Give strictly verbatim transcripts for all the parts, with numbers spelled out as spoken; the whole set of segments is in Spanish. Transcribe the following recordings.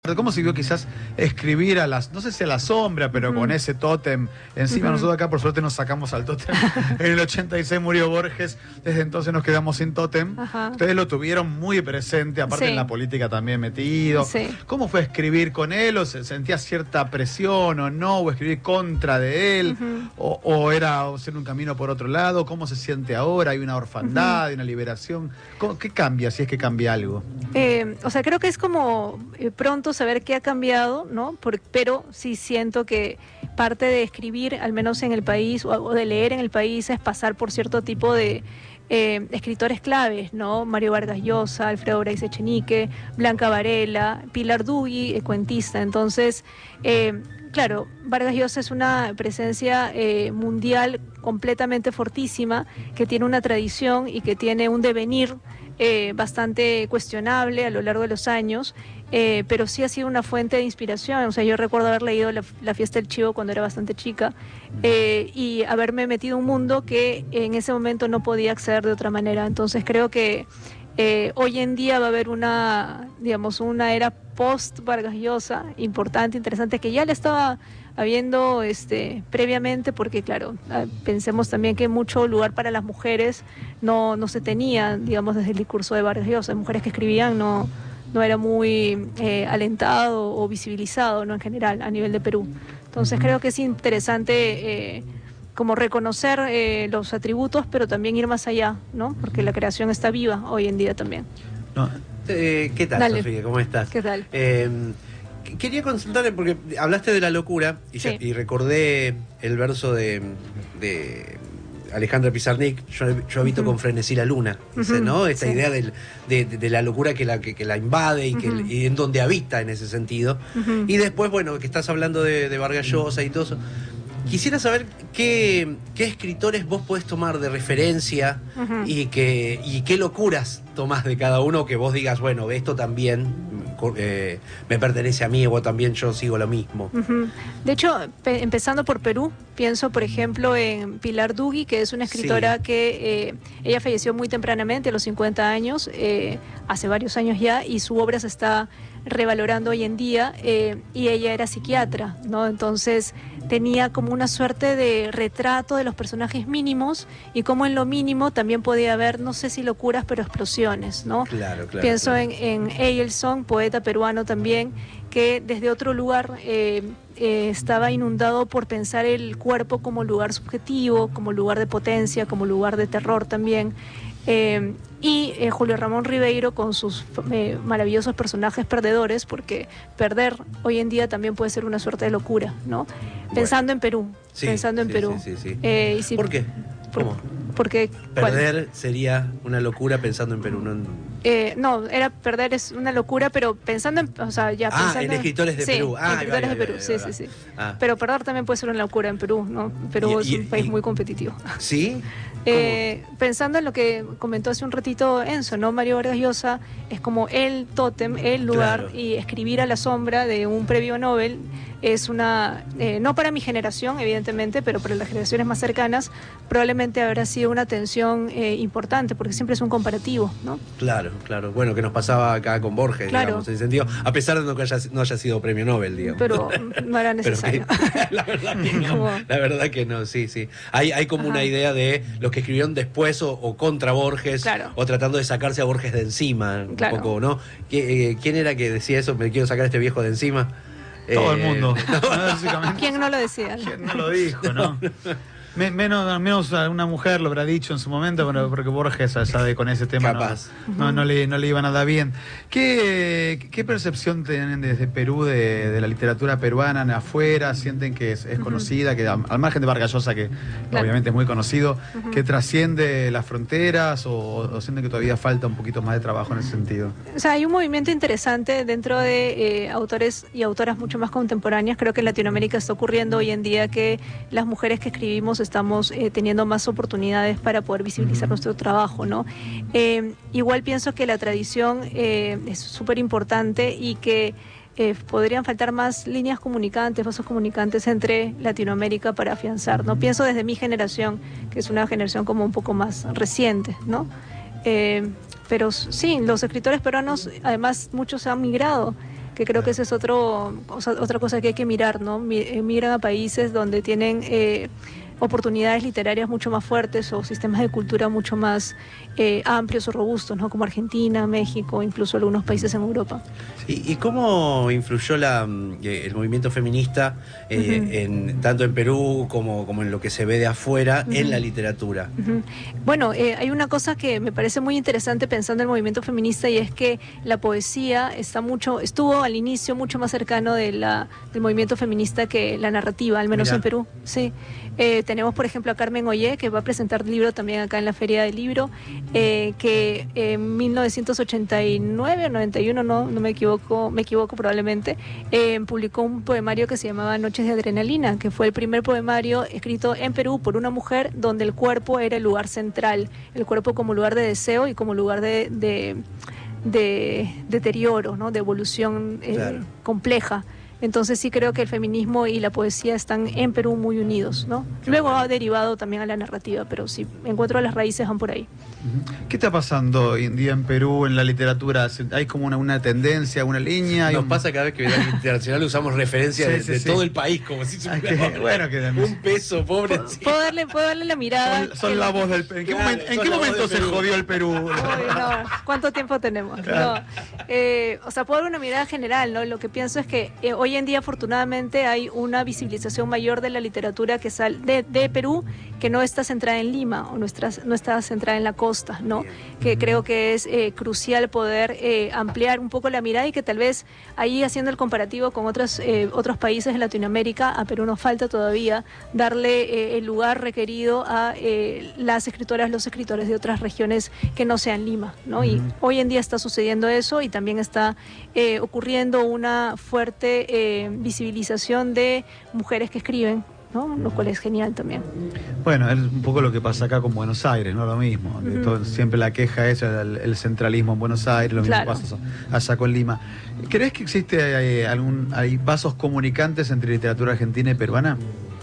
¿Cómo se vio quizás escribir a las, no sé si a la sombra, pero uh-huh. con ese tótem encima? Uh-huh. Nosotros acá por suerte nos sacamos al tótem. En el ochenta y seis murió Borges, desde entonces nos quedamos sin tótem. Uh-huh. Ustedes lo tuvieron muy presente, aparte sí. en la política también metido. Sí. ¿Cómo fue escribir con él? ¿O se sentía cierta presión o no? ¿O escribir contra de él? Uh-huh. o, ¿O era hacer un camino por otro lado? ¿Cómo se siente ahora? ¿Hay una orfandad, uh-huh. una liberación? ¿Cómo, ¿Qué cambia, si es que cambia algo? Eh, o sea, creo que es como eh, pronto saber qué ha cambiado, ¿no? Por, pero sí siento que parte de escribir, al menos en el país, o, o de leer en el país, es pasar por cierto tipo de eh, escritores claves, ¿no? Mario Vargas Llosa, Alfredo Bryce Echenique, Blanca Varela, Pilar Dugui, eh, cuentista. Entonces, eh, claro, Vargas Llosa es una presencia eh, mundial completamente fortísima, que tiene una tradición y que tiene un devenir Eh, bastante cuestionable a lo largo de los años, eh, pero sí ha sido una fuente de inspiración. O sea, yo recuerdo haber leído la, la Fiesta del Chivo cuando era bastante chica eh, y haberme metido en un mundo que en ese momento no podía acceder de otra manera. Entonces creo que eh, hoy en día va a haber una, digamos, una era post Vargas Llosa importante, interesante, que ya le estaba habiendo este, previamente, porque claro, pensemos también que mucho lugar para las mujeres no, no se tenía, digamos, desde el discurso de Vargas Llosa. Mujeres que escribían no, no era muy eh, alentado o visibilizado, ¿no? En general, a nivel de Perú. Entonces uh-huh. creo que es interesante eh, como reconocer eh, los atributos, pero también ir más allá, ¿no? Porque la creación está viva hoy en día también. No. Eh, ¿Qué tal, Dale. Sofía? ¿Cómo estás? ¿Qué tal? Eh, Quería consultarle, porque hablaste de la locura y, sí. ya, y recordé el verso de, de Alejandra Pizarnik, yo, yo habito uh-huh. con frenesí la luna, dice, uh-huh. ¿no? Esta sí. idea del, de, de la locura que la, que, que la invade y, que, uh-huh. y en donde habita en ese sentido. Uh-huh. Y después, bueno, que estás hablando de, de Vargas Llosa y todo eso. Quisiera saber qué, qué escritores vos podés tomar de referencia uh-huh. y, que, y qué locuras tomás de cada uno, que vos digas, bueno, esto también eh, me pertenece a mí, o también yo sigo lo mismo. Uh-huh. De hecho, pe- empezando por Perú, pienso, por ejemplo, en Pilar Dugui, que es una escritora sí. que eh, ella falleció muy tempranamente, a los cincuenta años, eh, hace varios años ya, y su obra se está revalorando hoy en día, eh, y ella era psiquiatra, ¿no? Entonces tenía como una suerte de retrato de los personajes mínimos, y como en lo mínimo también podía haber, no sé si locuras, pero explosiones, ¿no? Claro, claro. Pienso claro. en, en Eyelson, poeta peruano también, que desde otro lugar eh, eh, estaba inundado por pensar el cuerpo como lugar subjetivo, como lugar de potencia, como lugar de terror también. Eh, y eh, Julio Ramón Ribeiro con sus eh, maravillosos personajes perdedores, porque perder hoy en día también puede ser una suerte de locura, ¿no? Bueno. Pensando en Perú, sí, pensando en sí, Perú. Sí, sí, sí. Eh, y si, ¿Por qué? Por, ¿Cómo? Porque perder ¿cuál? Sería una locura pensando en Perú, ¿no? En... Eh, no, era perder es una locura, pero pensando en, o sea, ya ah, pensando en escritores de sí, Perú. Ah, en escritores vaya, de Perú, vaya, sí, vaya. sí, sí. Ah. Pero perder también puede ser una locura en Perú, ¿no? Perú y, es un y, país y, muy competitivo. ¿Sí? Eh, pensando en lo que comentó hace un ratito Enzo, ¿no? Mario Vargas Llosa es como el tótem, el lugar, claro. y escribir a la sombra de un premio Nobel es una, eh, no para mi generación evidentemente, pero para las generaciones más cercanas probablemente habrá sido una tensión eh, importante, porque siempre es un comparativo, ¿no? Claro, claro. Bueno, que nos pasaba acá con Borges, claro. digamos, en ese sentido, a pesar de que haya, no haya sido premio Nobel, digamos. Pero no era necesario. Que, la verdad que no, como... la verdad que no, sí, sí. Hay, hay como Ajá. una idea de los que escribieron después o, o contra Borges, claro. o tratando de sacarse a Borges de encima, un claro. poco, ¿no? ¿Quién era que decía eso? Me quiero sacar a este viejo de encima. Todo eh, el mundo. No, ¿quién no lo decía? ¿Quién no lo dijo, no? Menos, menos una mujer lo habrá dicho en su momento, pero porque Borges sabe con ese tema Capaz. No, no, no, le, no le iba nada bien. ¿Qué, qué percepción tienen desde Perú de, de la literatura peruana en afuera? ¿Sienten que es, es uh-huh. conocida, que al margen de Vargas Llosa, que claro. obviamente es muy conocido, uh-huh. que trasciende las fronteras, o, o sienten que todavía falta un poquito más de trabajo en ese sentido? O sea, hay un movimiento interesante dentro de eh, autores y autoras mucho más contemporáneas. Creo que en Latinoamérica está ocurriendo hoy en día que las mujeres que escribimos estamos eh, teniendo más oportunidades para poder visibilizar nuestro trabajo, ¿no? Eh, igual pienso que la tradición eh, es súper importante y que eh, podrían faltar más líneas comunicantes, vasos comunicantes entre Latinoamérica para afianzar, ¿no? Pienso desde mi generación, que es una generación como un poco más reciente, ¿no? Eh, pero sí, los escritores peruanos, además muchos han migrado, que que creo que esa es otro, o sea, otra cosa que hay que mirar, ¿no? Migran a países donde tienen eh, oportunidades literarias mucho más fuertes o sistemas de cultura mucho más eh, amplios o robustos, ¿no? Como Argentina, México, incluso algunos países en Europa. ¿Y, y cómo influyó la, el movimiento feminista eh, uh-huh. en, tanto en Perú como, como en lo que se ve de afuera uh-huh. en la literatura? Uh-huh. Bueno, eh, hay una cosa que me parece muy interesante pensando en el movimiento feminista, y es que la poesía está mucho, estuvo al inicio mucho más cercano de la, del movimiento feminista que la narrativa, al menos Mirá. en Perú. Sí. Eh, tenemos, por ejemplo, a Carmen Ollé, que va a presentar el libro también acá en la Feria del Libro, eh, que en mil novecientos ochenta y nueve o noventa y uno, no, no me equivoco, me equivoco probablemente, eh, publicó un poemario que se llamaba Noches de Adrenalina, que fue el primer poemario escrito en Perú por una mujer, donde el cuerpo era el lugar central, el cuerpo como lugar de deseo y como lugar de, de, de deterioro, ¿no? De evolución eh, claro. compleja. Entonces sí creo que el feminismo y la poesía están en Perú muy unidos, ¿no? Luego ha derivado también a la narrativa, pero sí, encuentro las raíces van por ahí. ¿Qué está pasando hoy en día en Perú en la literatura? ¿Hay como una, una tendencia, una línea? Nos un... pasa cada vez que viene internacional usamos referencias sí, de, sí, de sí. todo el país, como si se que, bueno, que un peso, pobre. ¿Puedo, ¿puedo, darle, ¿Puedo darle la mirada? Son, son la voz del Perú. ¿En qué claro, momento, ¿en qué momento se jodió el Perú? Uy, no. ¿Cuánto tiempo tenemos? Claro. No. Eh, o sea, puedo dar una mirada general, ¿no? Lo que pienso es que eh, hoy en día, afortunadamente, hay una visibilización mayor de la literatura que sale de, de Perú, que no está centrada en Lima o no está, no está centrada en la costa, ¿no? Que creo que es eh, crucial poder eh, ampliar un poco la mirada, y que tal vez ahí, haciendo el comparativo con otros, eh, otros países de Latinoamérica, a Perú nos falta todavía darle eh, el lugar requerido a eh, las escritoras, los escritores de otras regiones que no sean Lima, ¿no? Y uh-huh. hoy en día está sucediendo eso, y también está eh, ocurriendo una fuerte eh, visibilización de mujeres que escriben, ¿no? Lo cual es genial también. Bueno, es un poco lo que pasa acá con Buenos Aires, ¿no? Lo mismo. Uh-huh. Todo, siempre la queja es el, el centralismo en Buenos Aires, lo claro. mismo pasa allá con Lima. ¿Crees que existe hay, algún hay vasos comunicantes entre literatura argentina y peruana?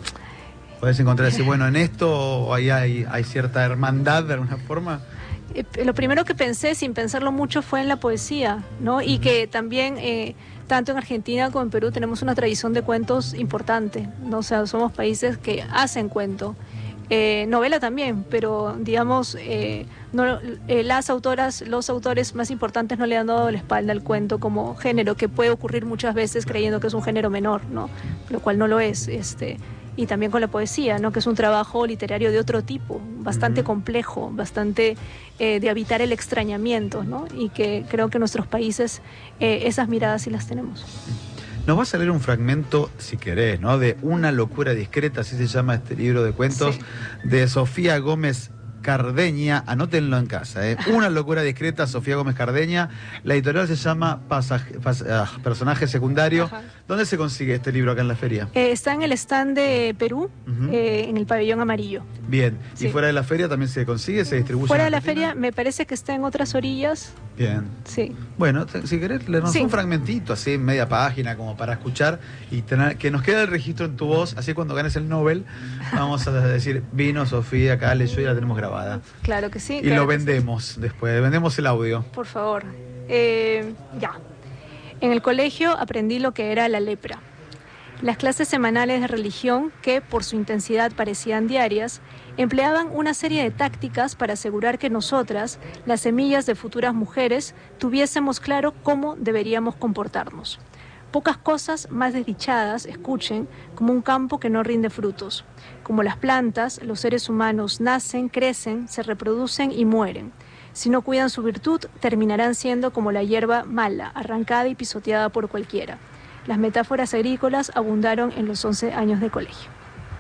¿Puedes encontrar decir, bueno, en esto hay, hay, hay cierta hermandad de alguna forma? Eh, lo primero que pensé, sin pensarlo mucho, fue en la poesía, ¿no? Y uh-huh. que también... Eh, tanto en Argentina como en Perú tenemos una tradición de cuentos importante, ¿no? O sea, somos países que hacen cuento. Eh, novela también, pero digamos, eh, no, eh, las autoras, los autores más importantes no le han dado la espalda al cuento como género, que puede ocurrir muchas veces creyendo que es un género menor, ¿no? Lo cual no lo es. Este, y también con la poesía, ¿no? Que es un trabajo literario de otro tipo, bastante uh-huh. complejo, bastante eh, de habitar el extrañamiento, ¿no? Y que creo que en nuestros países eh, esas miradas sí las tenemos. Nos va a salir un fragmento, si querés, ¿no? De Una locura discreta, así se llama este libro de cuentos, sí. de Sofía Gómez Cardeña, anótenlo en casa, ¿eh? Una locura discreta, Sofía Gómez Cardeña. La editorial se llama Pasaje, pas, uh, Personaje Secundario. Ajá. ¿Dónde se consigue este libro acá en la feria? Eh, está en el stand de Perú, uh-huh. eh, en el pabellón amarillo. Bien, sí. ¿y fuera de la feria también se consigue, se distribuye? Fuera de la feria me parece que está en otras orillas. Bien. Sí. Bueno, te, si querés, leernos sí. un fragmentito, así, media página, como para escuchar y tener, que nos quede el registro en tu voz, así cuando ganes el Nobel, vamos a decir, vino Sofía, acá leyó y la tenemos grabada. Claro que sí. Y claro lo vendemos sí. después, vendemos el audio. Por favor. Eh, ya. En el colegio aprendí lo que era la lepra. Las clases semanales de religión, que por su intensidad parecían diarias, empleaban una serie de tácticas para asegurar que nosotras, las semillas de futuras mujeres, tuviésemos claro cómo deberíamos comportarnos. Pocas cosas más desdichadas, escuchen, como un campo que no rinde frutos. Como las plantas, los seres humanos nacen, crecen, se reproducen y mueren. Si no cuidan su virtud, terminarán siendo como la hierba mala, arrancada y pisoteada por cualquiera. Las metáforas agrícolas abundaron en los once años de colegio.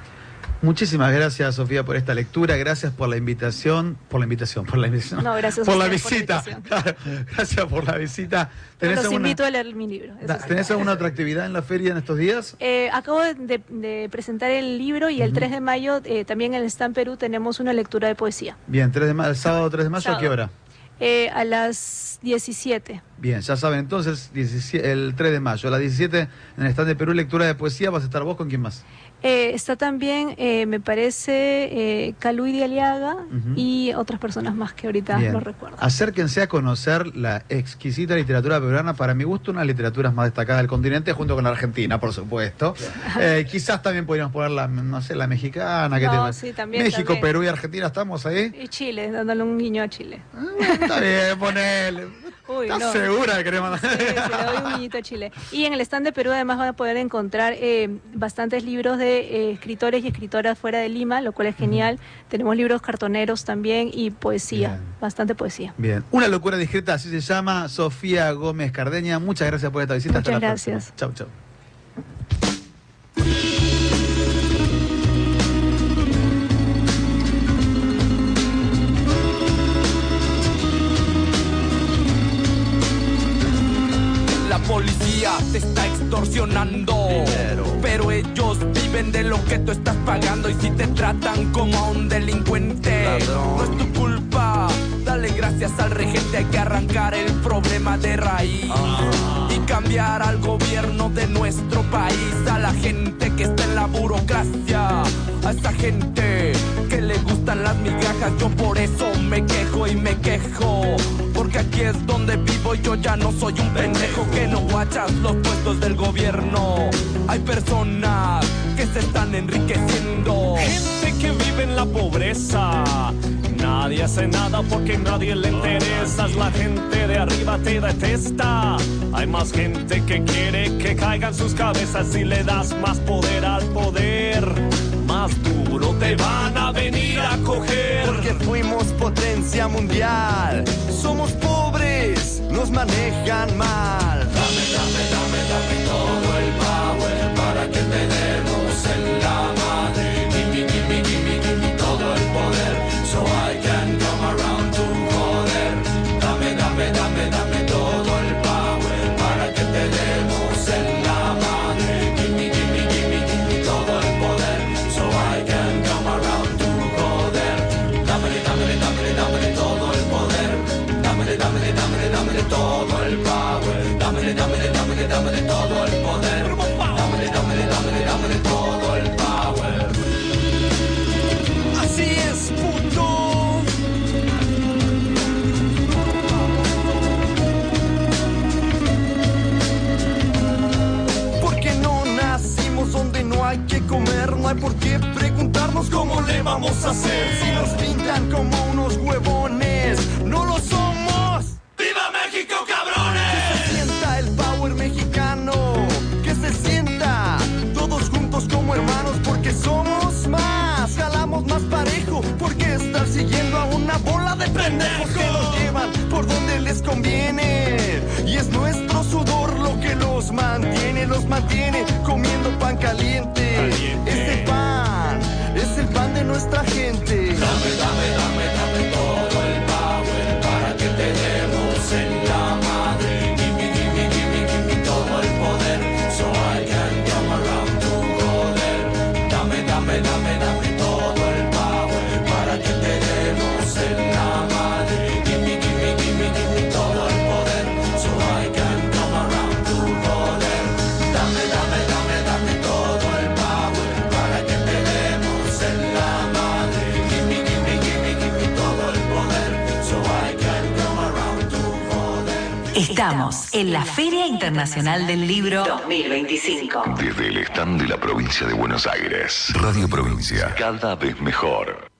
Muchísimas gracias, Sofía, por esta lectura. Gracias por la invitación. Por la invitación, por la invitación. No, gracias por, a la visita. Por la claro, gracias por la visita. ¿Tenés los alguna, invito a leer mi libro. Da, ¿Tenés alguna otra actividad en la feria en estos días? Eh, acabo de, de presentar el libro y el uh-huh. tres de mayo eh, también en el Stand Perú tenemos una lectura de poesía. Bien, tres de mayo, el sábado tres de mayo, sábado. ¿A qué hora? Eh, a las diecisiete. Bien, ya saben, entonces diecisiete, el tres de mayo, a las diecisiete en el stand de Perú, lectura de poesía. ¿Vas a estar vos con quién más? Eh, está también, eh, me parece, eh, Caluy de Aliaga uh-huh. y otras personas más que ahorita Bien. no recuerdo. Acérquense a conocer la exquisita literatura peruana, para mi gusto, una de las literaturas más destacadas del continente, junto con la argentina, por supuesto. Eh, quizás también podríamos poner la, no sé, la mexicana. ¿Qué no, tema? Sí, también, México, también. Perú y Argentina, ¿estamos ahí? Y Chile, dándole un guiño a Chile. Ah, está bien, ponele. Uy, ¿Estás no. segura que querés mandar? Sí, sí, le doy un guiñito a Chile. Y en el stand de Perú además van a poder encontrar eh, bastantes libros de eh, escritores y escritoras fuera de Lima, lo cual es genial. Uh-huh. Tenemos libros cartoneros también y poesía, Bien. bastante poesía. Bien, Una locura discreta, así se llama, Sofía Gómez Cardeña. Muchas gracias por esta visita. Muchas Hasta gracias. la próxima. Chau, chau. Policía te está extorsionando dinero, pero ellos viven de lo que tú estás pagando. Y si te tratan como a un delincuente, ladrón, no es tu culpa. Dale gracias al regente, hay que arrancar el problema de raíz ah. y cambiar al gobierno de nuestro país, a la gente que está en la burocracia, a esa gente que le gustan las migajas. Yo por eso me quejo y me quejo, porque aquí es donde vivo y yo ya no soy un pendejo que no guachas los puestos del gobierno. Hay personas que se están enriqueciendo, gente que vive en la pobreza. Nadie hace nada porque nadie le interesa. La gente de arriba te detesta. Hay más gente que quiere que caigan sus cabezas. Si le das más poder al poder, más duro te van a venir a coger. Porque fuimos potencia mundial. Somos pobres, nos manejan mal. Dame, dame, dame, dame todo el power para que te demos en la madre. Gimme, gimme, gimme, gimme todo el poder, so I can come around to joder. Dame, dame, dame, dame todo el power para que te demos en la madre. Gimme, gimme, gimme, gimme todo el poder, so I can come around to joder. Dámele, dámele, dámele, dámele todo el poder. Dámele, dámele, dámele, dámele todo el power. Dámele, dámele, dámele, dámele todo el poder. Dámele, dámele, dámele, dámele todo el power. Así es, puto. Porque no nacimos donde no hay que comer. No hay por qué preguntarnos cómo le vamos a hacer. Si nos pintan como unos huevones, no lo somos. ¡Viva México, cabrones! Que se sienta el power mexicano, que se sienta todos juntos como hermanos, porque somos más, jalamos más parejo, porque estar siguiendo a una bola de pendejos que nos llevan por donde les conviene. Y es nuestro sudor lo que los mantiene, los mantiene comiendo pan caliente. caliente. Ese pan es el pan de nuestra gente. Dame, dame, dame, dame todo el power para que te demos en la madre. Gimme, gimme, gimme, gimme todo el poder, so I can come around to joder. Dame, dame, dame, dame todo el power para que te demos en la madre. Gimme, gimme, gimme, gimme todo el poder, so I can come around to joder. Dame, dame, dame, dame todo el power para que te demos en la madre. Gimme, gimme, gimme, gimme todo el poder, so I can come around to joder. Estamos en la Feria Internacional del Libro dos mil veinticinco. Desde el stand de la provincia de Buenos Aires, Radio Provincia, cada vez mejor.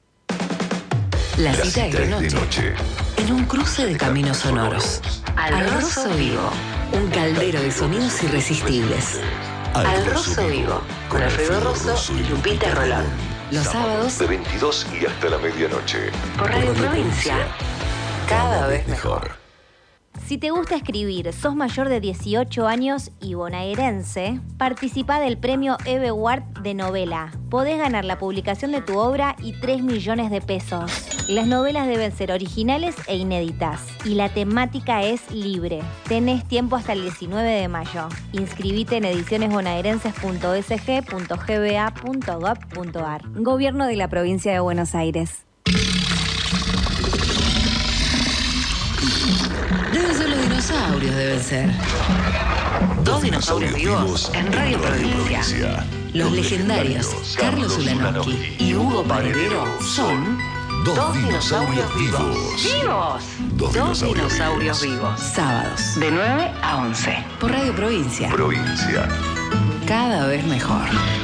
La, La cita, cita es de noche, es de noche, en un cruce de caminos sonoros. Al Rosso Vivo, un caldero de sonidos irresistibles. Al Rosso Vivo, con Alfredo Rosso y Lupita Rolón. Los sábados de veintidós y hasta la medianoche. Por Radio Provincia, cada vez mejor. Si te gusta escribir, sos mayor de dieciocho años y bonaerense, participa del premio Eve Ward de novela. Podés ganar la publicación de tu obra y tres millones de pesos. Las novelas deben ser originales e inéditas. Y la temática es libre. Tenés tiempo hasta el diecinueve de mayo. Inscribite en ediciones bonaerenses punto s g punto g b a punto gov punto a r. Gobierno de la Provincia de Buenos Aires. Deben ser los dinosaurios. dinosaurios deben ser. Dos dinosaurios vivos en Radio Provincia. Los legendarios Carlos Ulanowski y Hugo Paredero son Dos Dinosaurios Vivos. ¡Vivos! Dos Dinosaurios Vivos. Sábados, de nueve a once. Por Radio Provincia. Provincia. Cada vez mejor.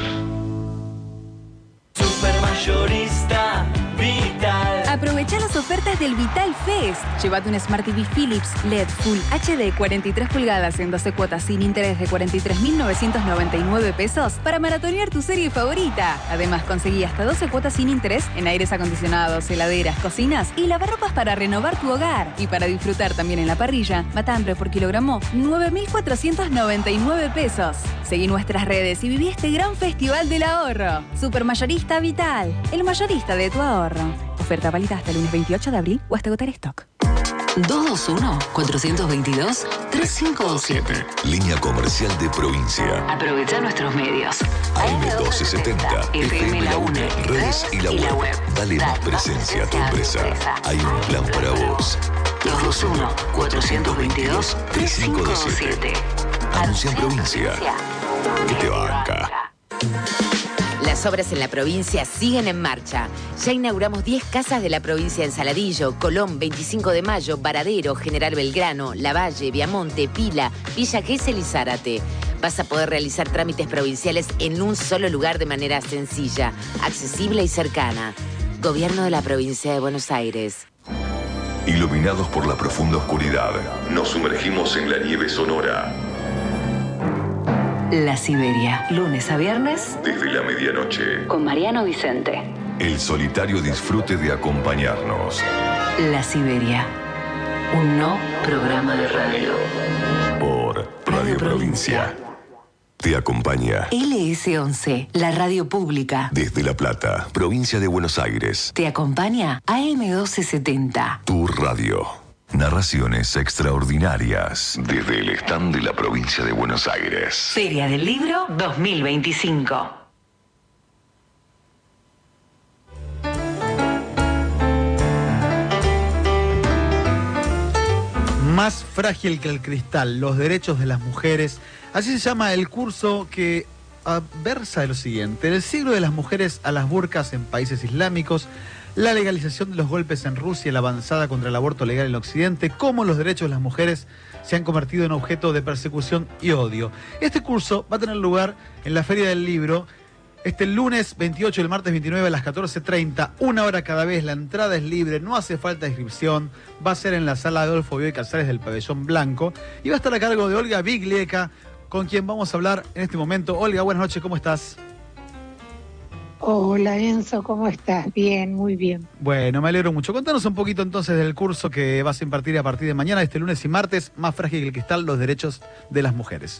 Supermayorista Vital. Aprovecha las ofertas del Vital Fest. Llévate un Smart T V Philips L E D Full H D cuarenta y tres pulgadas en doce cuotas sin interés de cuarenta y tres mil novecientos noventa y nueve pesos para maratonear tu serie favorita. Además, conseguí hasta doce cuotas sin interés en aires acondicionados, heladeras, cocinas y lavarropas para renovar tu hogar. Y para disfrutar también en la parrilla, matambre por kilogramo, nueve mil cuatrocientos noventa y nueve pesos. Seguí nuestras redes y viví este gran festival del ahorro. Supermayorista Vital, el mayorista de tu ahorro. Oferta válida hasta el lunes veintiocho de abril o hasta agotar stock. dos dos uno, cuatro dos dos, tres cinco dos siete. Línea comercial de Provincia. Aprovecha nuestros medios. A M doce setenta, F M La UNE, redes y la web. Dale más presencia a tu empresa. Hay un plan para vos. dos dos uno, cuatro dos dos, tres cinco dos siete. Anuncia en Provincia. ¿Qué te banca? Las obras en la provincia siguen en marcha. Ya inauguramos diez casas de la provincia en Saladillo, Colón, veinticinco de mayo, Varadero, General Belgrano, Lavalle, Viamonte, Pila, Villa Gesell y Zárate. Vas a poder realizar trámites provinciales en un solo lugar de manera sencilla, accesible y cercana. Gobierno de la Provincia de Buenos Aires. Iluminados por la profunda oscuridad, nos sumergimos en la nieve sonora. La Siberia, lunes a viernes, desde la medianoche, con Mariano Vicente. El solitario disfrute de acompañarnos. La Siberia, un no programa de radio. Por Radio, radio Provincia. Provincia. Te acompaña L S once, la radio pública. Desde La Plata, provincia de Buenos Aires. Te acompaña A M doce setenta. Tu radio. Narraciones extraordinarias desde el stand de la provincia de Buenos Aires. Feria del Libro dos mil veinticinco. Más frágil que el cristal, los derechos de las mujeres. Así se llama el curso que versa de lo siguiente: en el siglo de las mujeres a las burcas en países islámicos, la legalización de los golpes en Rusia y la avanzada contra el aborto legal en Occidente, cómo los derechos de las mujeres se han convertido en objeto de persecución y odio. Este curso va a tener lugar en la Feria del Libro este lunes veintiocho y el martes veintinueve a las catorce treinta, una hora cada vez. La entrada es libre, no hace falta inscripción. Va a ser en la sala Adolfo Bioy Casares del Pabellón Blanco y va a estar a cargo de Olga Biglieca, con quien vamos a hablar en este momento. Olga, buenas noches, ¿cómo estás? Hola Enzo, ¿cómo estás? Bien, muy bien. Bueno, me alegro mucho. Contanos un poquito entonces del curso que vas a impartir a partir de mañana, este lunes y martes, Más frágil que el cristal, los derechos de las mujeres.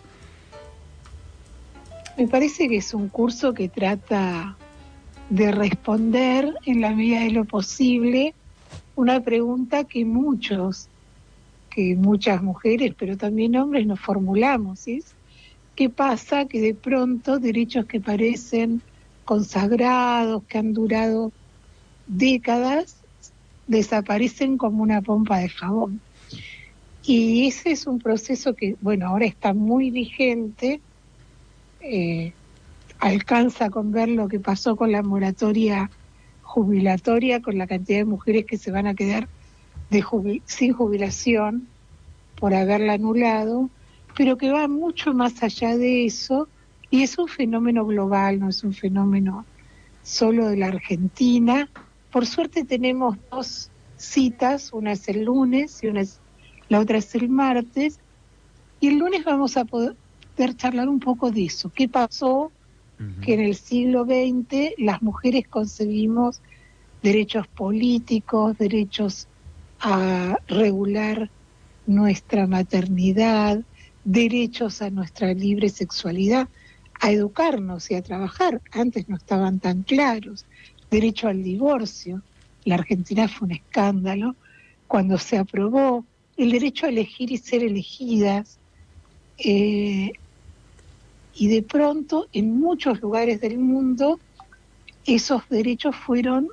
Me parece que es un curso que trata de responder en la medida de lo posible una pregunta que muchos, que muchas mujeres, pero también hombres nos formulamos, ¿sí? ¿Qué pasa que de pronto derechos que parecen consagrados, que han durado décadas, desaparecen como una pompa de jabón? Y ese es un proceso que, bueno, ahora está muy vigente. Eh, alcanza con ver lo que pasó con la moratoria jubilatoria, con la cantidad de mujeres que se van a quedar de jubil- sin jubilación por haberla anulado, pero que va mucho más allá de eso. Y es un fenómeno global, no es un fenómeno solo de la Argentina. Por suerte tenemos dos citas, una es el lunes y una es, la otra es el martes. Y el lunes vamos a poder charlar un poco de eso. ¿Qué pasó? Uh-huh. Que en el siglo veinte las mujeres conseguimos derechos políticos, derechos a regular nuestra maternidad, derechos a nuestra libre sexualidad, a educarnos y a trabajar. Antes no estaban tan claros. Derecho al divorcio. La Argentina fue un escándalo cuando se aprobó. El derecho a elegir y ser elegidas. Eh, y de pronto, en muchos lugares del mundo, esos derechos fueron,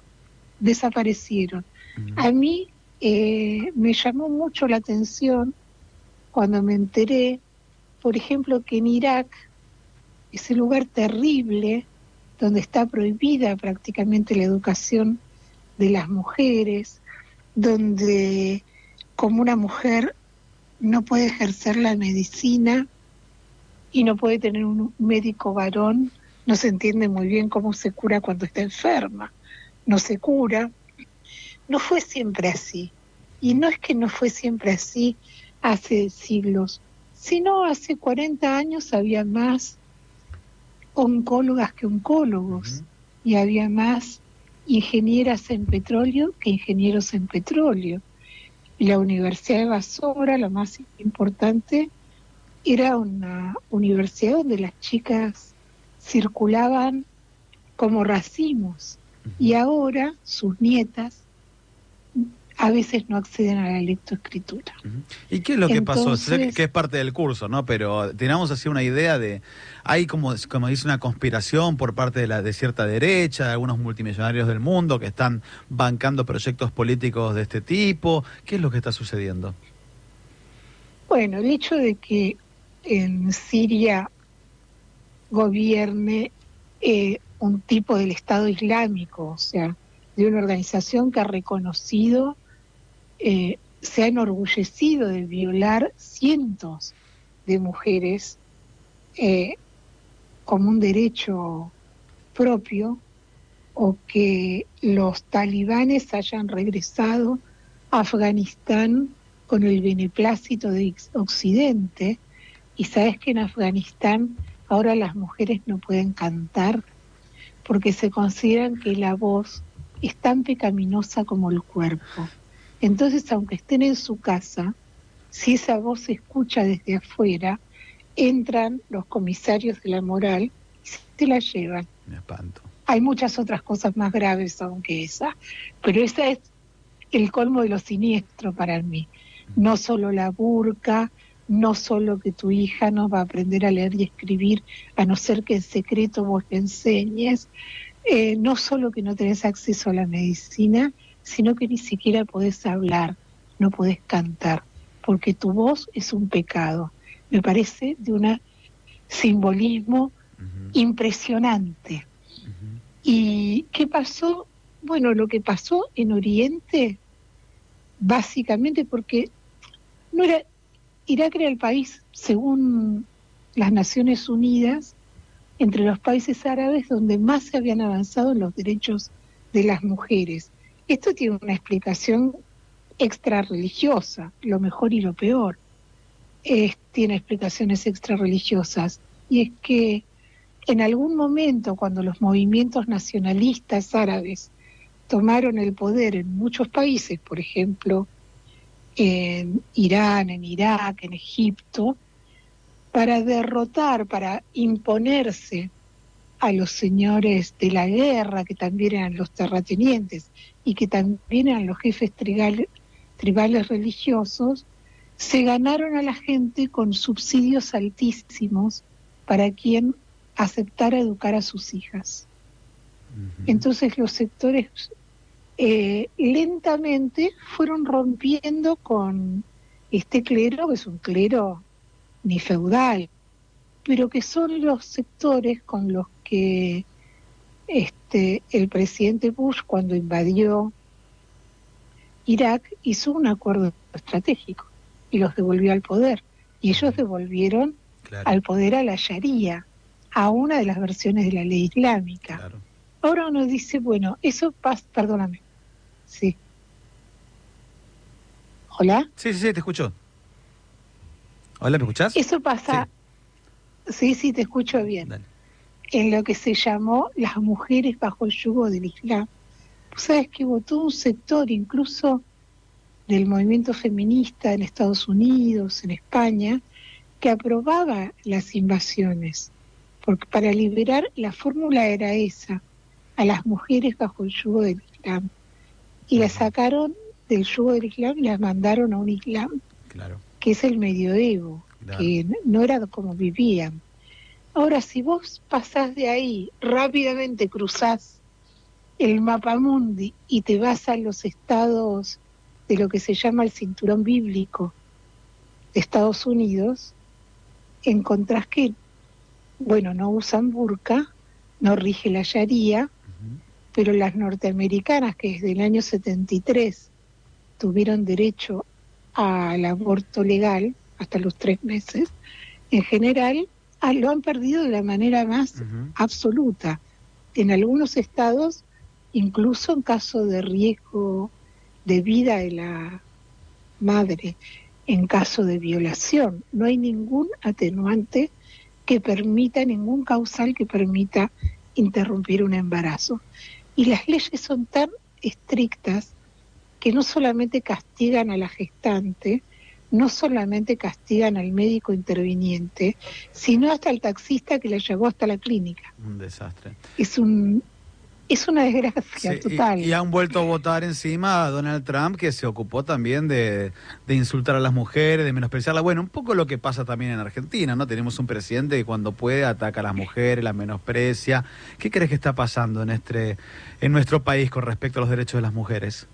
desaparecieron. Uh-huh. A mí eh, me llamó mucho la atención cuando me enteré, por ejemplo, que en Irak, ese lugar terrible, donde está prohibida prácticamente la educación de las mujeres, donde como una mujer no puede ejercer la medicina y no puede tener un médico varón, no se entiende muy bien cómo se cura cuando está enferma, no se cura. No fue siempre así, y no es que no fue siempre así hace siglos, sino hace cuarenta años había más oncólogas que oncólogos, uh-huh. y había más ingenieras en petróleo que ingenieros en petróleo. La Universidad de Basora, la más importante, era una universidad donde las chicas circulaban como racimos, uh-huh. y ahora sus nietas a veces no acceden a la lectoescritura. Uh-huh. ¿Y qué es lo que Entonces, pasó? Sé que, que es parte del curso, ¿no? Pero tenemos así una idea de... Hay, como, como dice, una conspiración por parte de, la, de cierta derecha, de algunos multimillonarios del mundo que están bancando proyectos políticos de este tipo. ¿Qué es lo que está sucediendo? Bueno, el hecho de que en Siria gobierne eh, un tipo del Estado Islámico, o sea, de una organización que ha reconocido, eh, se ha enorgullecido de violar cientos de mujeres eh, como un derecho propio, o que los talibanes hayan regresado a Afganistán con el beneplácito de Occidente, y sabes que en Afganistán ahora las mujeres no pueden cantar porque se consideran que la voz es tan pecaminosa como el cuerpo. Entonces, aunque estén en su casa, si esa voz se escucha desde afuera, entran los comisarios de la moral y se la llevan. Me espanto. Hay muchas otras cosas más graves aunque esa, pero esa es el colmo de lo siniestro para mí. No solo la burka, no solo que tu hija no va a aprender a leer y escribir, a no ser que en secreto vos le enseñes, eh, no solo que no tenés acceso a la medicina, sino que ni siquiera podés hablar, no podés cantar, porque tu voz es un pecado. Me parece de un simbolismo uh-huh. impresionante. Uh-huh. ¿Y qué pasó? Bueno, lo que pasó en Oriente, básicamente porque no era, Irak era el país, según las Naciones Unidas, entre los países árabes donde más se habían avanzado en los derechos de las mujeres. Esto tiene una explicación extrarreligiosa, lo mejor y lo peor. Es, tiene explicaciones extrarreligiosas, y es que en algún momento, cuando los movimientos nacionalistas árabes tomaron el poder en muchos países, por ejemplo, en Irán, en Irak, en Egipto, para derrotar, para imponerse a los señores de la guerra, que también eran los terratenientes y que también eran los jefes tribales, tribales religiosos, se ganaron a la gente con subsidios altísimos para quien aceptara educar a sus hijas. Uh-huh. Entonces los sectores eh, lentamente fueron rompiendo con este clero, que es un clero ni feudal, pero que son los sectores con los que este, el presidente Bush, cuando invadió Irak, hizo un acuerdo estratégico y los devolvió al poder. Y ellos devolvieron claro. al poder a la Sharia, a una de las versiones de la ley islámica. Claro. Ahora uno dice, bueno, eso pasa, perdóname. Sí. ¿Hola? Sí, sí, sí, te escucho. Hola, ¿me escuchás? Eso pasa, sí, sí, sí te escucho bien. Dale. En lo que se llamó las mujeres bajo el yugo del Islam. Pues sabes que hubo todo un sector, incluso del movimiento feminista en Estados Unidos, en España, que aprobaba las invasiones, porque para liberar, la fórmula era esa, a las mujeres bajo el yugo del Islam. Y las sacaron del yugo del Islam y las mandaron a un Islam, claro. que es el medioevo, claro. que no era como vivían. Ahora, si vos pasás de ahí, rápidamente cruzás el mapamundi y te vas a los estados de lo que se llama el cinturón bíblico, de Estados Unidos, encontrás que, bueno, no usan burka, no rige la sharia, uh-huh. pero las norteamericanas que desde el año setenta y tres tuvieron derecho al aborto legal hasta los tres meses, en general ah, lo han perdido de la manera más uh-huh. absoluta. En algunos estados, incluso en caso de riesgo de vida de la madre, en caso de violación, no hay ningún atenuante que permita, ningún causal que permita interrumpir un embarazo. Y las leyes son tan estrictas que no solamente castigan a la gestante, no solamente castigan al médico interviniente, sino hasta al taxista que la llevó hasta la clínica. Un desastre. Es un es una desgracia sí, total. Y, y han vuelto a votar encima a Donald Trump, que se ocupó también de, de insultar a las mujeres, de menospreciarlas. Bueno, un poco lo que pasa también en Argentina, ¿no? Tenemos un presidente que cuando puede ataca a las mujeres, las menosprecia. ¿Qué crees que está pasando en, este, en nuestro país con respecto a los derechos de las mujeres?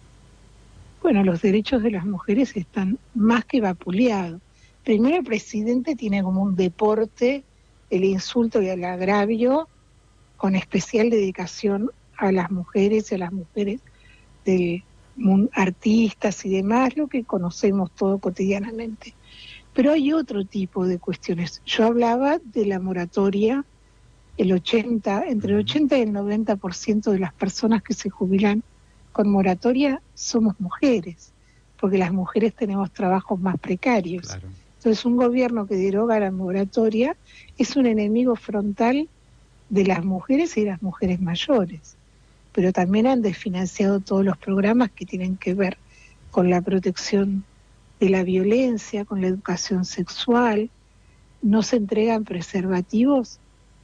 Bueno, los derechos de las mujeres están más que vapuleados. Primero, el presidente tiene como un deporte el insulto y el agravio, con especial dedicación a las mujeres y a las mujeres del mundo, artistas y demás, lo que conocemos todo cotidianamente. Pero hay otro tipo de cuestiones. Yo hablaba de la moratoria, el ochenta, entre el ochenta y el noventa por ciento de las personas que se jubilan con moratoria somos mujeres, porque las mujeres tenemos trabajos más precarios. Claro. Entonces, un gobierno que deroga la moratoria es un enemigo frontal de las mujeres y de las mujeres mayores. Pero también han desfinanciado todos los programas que tienen que ver con la protección de la violencia, con la educación sexual. No se entregan preservativos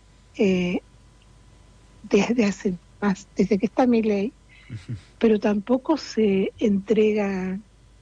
eh, desde hace más, desde que está mi ley, pero tampoco se entregan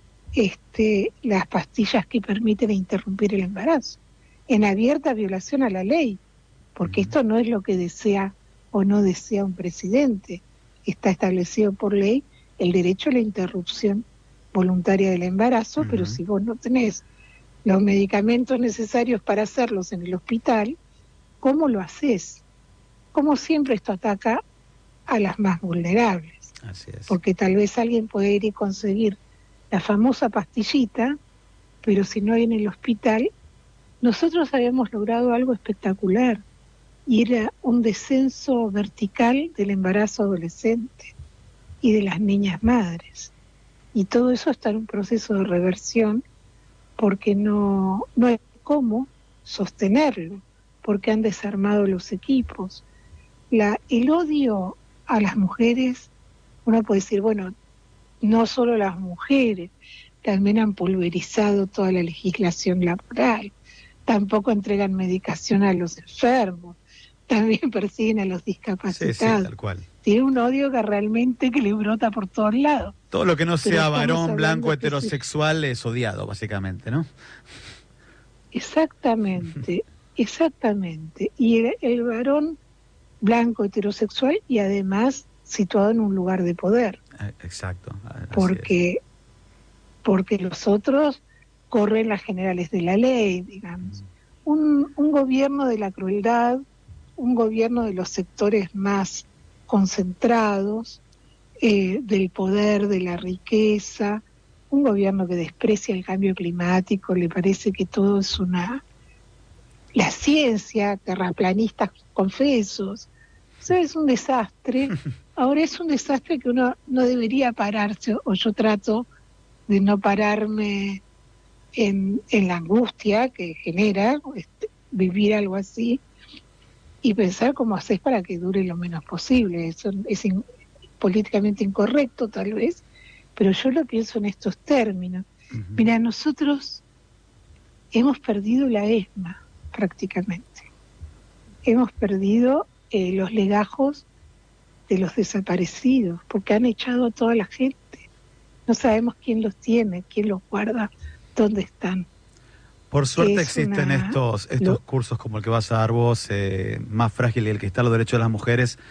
este, las pastillas que permiten interrumpir el embarazo, en abierta violación a la ley, porque esto no es lo que desea o no desea un presidente. Está establecido por ley el derecho a la interrupción voluntaria del embarazo, uh-huh. pero si vos no tenés los medicamentos necesarios para hacerlos en el hospital, ¿cómo lo haces? Como siempre, esto ataca a las más vulnerables. Así es. Porque tal vez alguien puede ir y conseguir la famosa pastillita, pero si no hay en el hospital, nosotros habíamos logrado algo espectacular, y era un descenso vertical del embarazo adolescente y de las niñas madres. Y todo eso está en un proceso de reversión porque no, no hay cómo sostenerlo, porque han desarmado los equipos. La, el odio a las mujeres, uno puede decir, bueno, no solo las mujeres, también han pulverizado toda la legislación laboral, tampoco entregan medicación a los enfermos, también persiguen a los discapacitados. Sí, sí, tal cual. Tiene un odio que realmente que le brota por todos lados. Todo lo que no sea varón, blanco, heterosexual es odiado, básicamente, ¿no? Exactamente, exactamente. Y el, el varón blanco, heterosexual y además situado en un lugar de poder. Exacto. Así porque, es. porque los otros corren las generales de la ley, digamos. Mm. Un, un gobierno de la crueldad, un gobierno de los sectores más concentrados, eh, del poder, de la riqueza, un gobierno que desprecia el cambio climático, le parece que todo es una... La ciencia, terraplanistas confesos, o sea, es un desastre. Ahora es un desastre que uno no debería pararse, o yo trato de no pararme en, en la angustia que genera este, vivir algo así, y pensar cómo haces para que dure lo menos posible. Eso es in, políticamente incorrecto tal vez, pero yo lo pienso en estos términos. Uh-huh. Mira, nosotros hemos perdido la ESMA prácticamente. Hemos perdido eh, los legajos de los desaparecidos, porque han echado a toda la gente. No sabemos quién los tiene, quién los guarda, dónde están. Por suerte existen una... estos estos lo... cursos como el que vas a dar vos, eh, Más frágil y el cristal, los derechos de las mujeres,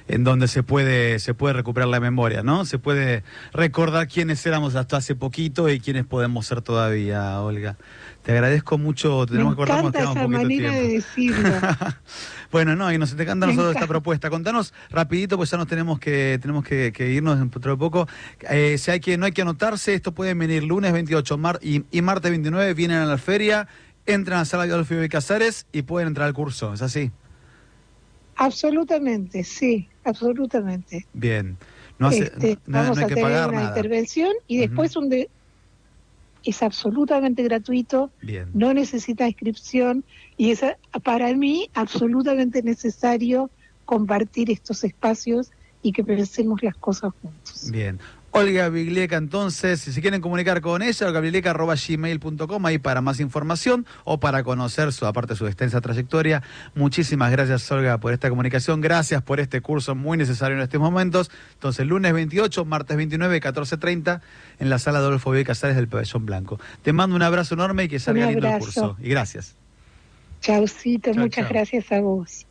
en donde se puede, se puede recuperar la memoria, ¿no? Se puede recordar quiénes éramos hasta hace poquito y quiénes podemos ser todavía, Olga. Te agradezco mucho, tenemos que acordarnos que quedamos un poquito manera tiempo. de decirlo. Bueno, no, y nos encanta a Me nosotros encanta. esta propuesta. Contanos rapidito, pues ya nos tenemos que tenemos que, que irnos dentro de poco. Eh, si hay que, no hay que anotarse, esto pueden venir lunes veintiocho mar, y, y martes veintinueve, vienen a la feria, entran a la sala de Adolfo Ibáñez Casares y pueden entrar al curso, ¿es así? Absolutamente, sí, absolutamente. Bien. No, hace, Este, no, no vamos hay a que tener pagar una nada. intervención y después un de, es absolutamente gratuito, Bien. no necesita inscripción y es a- para mí absolutamente necesario compartir estos espacios y que pensemos las cosas juntos. Bien. Olga Biglieca, entonces, si se quieren comunicar con ella, olga biglieca arroba gmail punto com, ahí para más información o para conocer su, aparte su extensa trayectoria. Muchísimas gracias, Olga, por esta comunicación. Gracias por este curso muy necesario en estos momentos. Entonces, lunes veintiocho, martes veintinueve, catorce treinta, en la sala de Adolfo Ibáñez Casares del Pabellón Blanco. Te mando un abrazo enorme y que salga Un lindo el abrazo. curso. Y gracias. Chaucito, Chau, muchas chau. gracias a vos.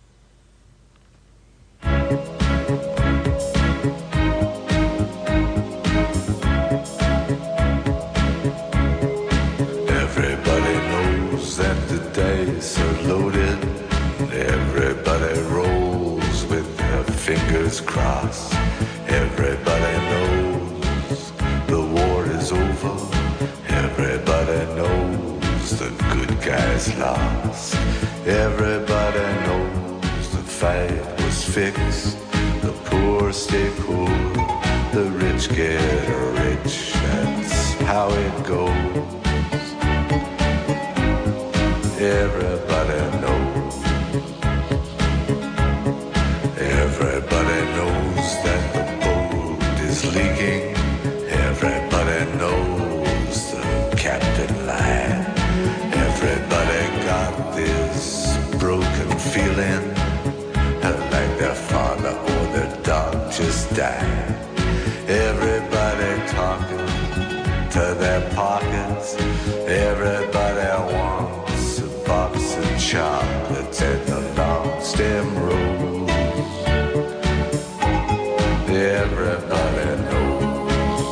Everybody knows that the dice are loaded. Everybody rolls with their fingers crossed. Everybody knows the war is over. Everybody knows the good guys lost. Everybody knows the fight was fixed. The poor stay poor, the rich get rich. That's how it goes. Everybody knows. Everybody knows that the boat is leaking. Everybody knows the captain lied. Everybody got this broken feeling, like their father or their dog just died. Everybody talking to their pockets. Everybody wants a box of chocolates and a long stem rose. Everybody knows.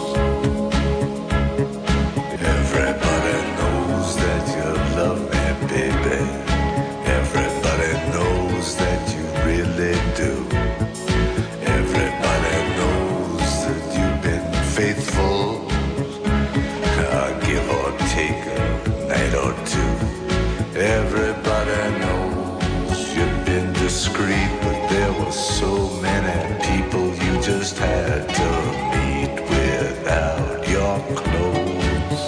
Everybody knows that you love me, baby. Everybody knows that you really do. Everybody knows that you've been faithful. Uh, give or take a night or two. Everybody knows you've been discreet, but there were so many people you just had to meet without your clothes.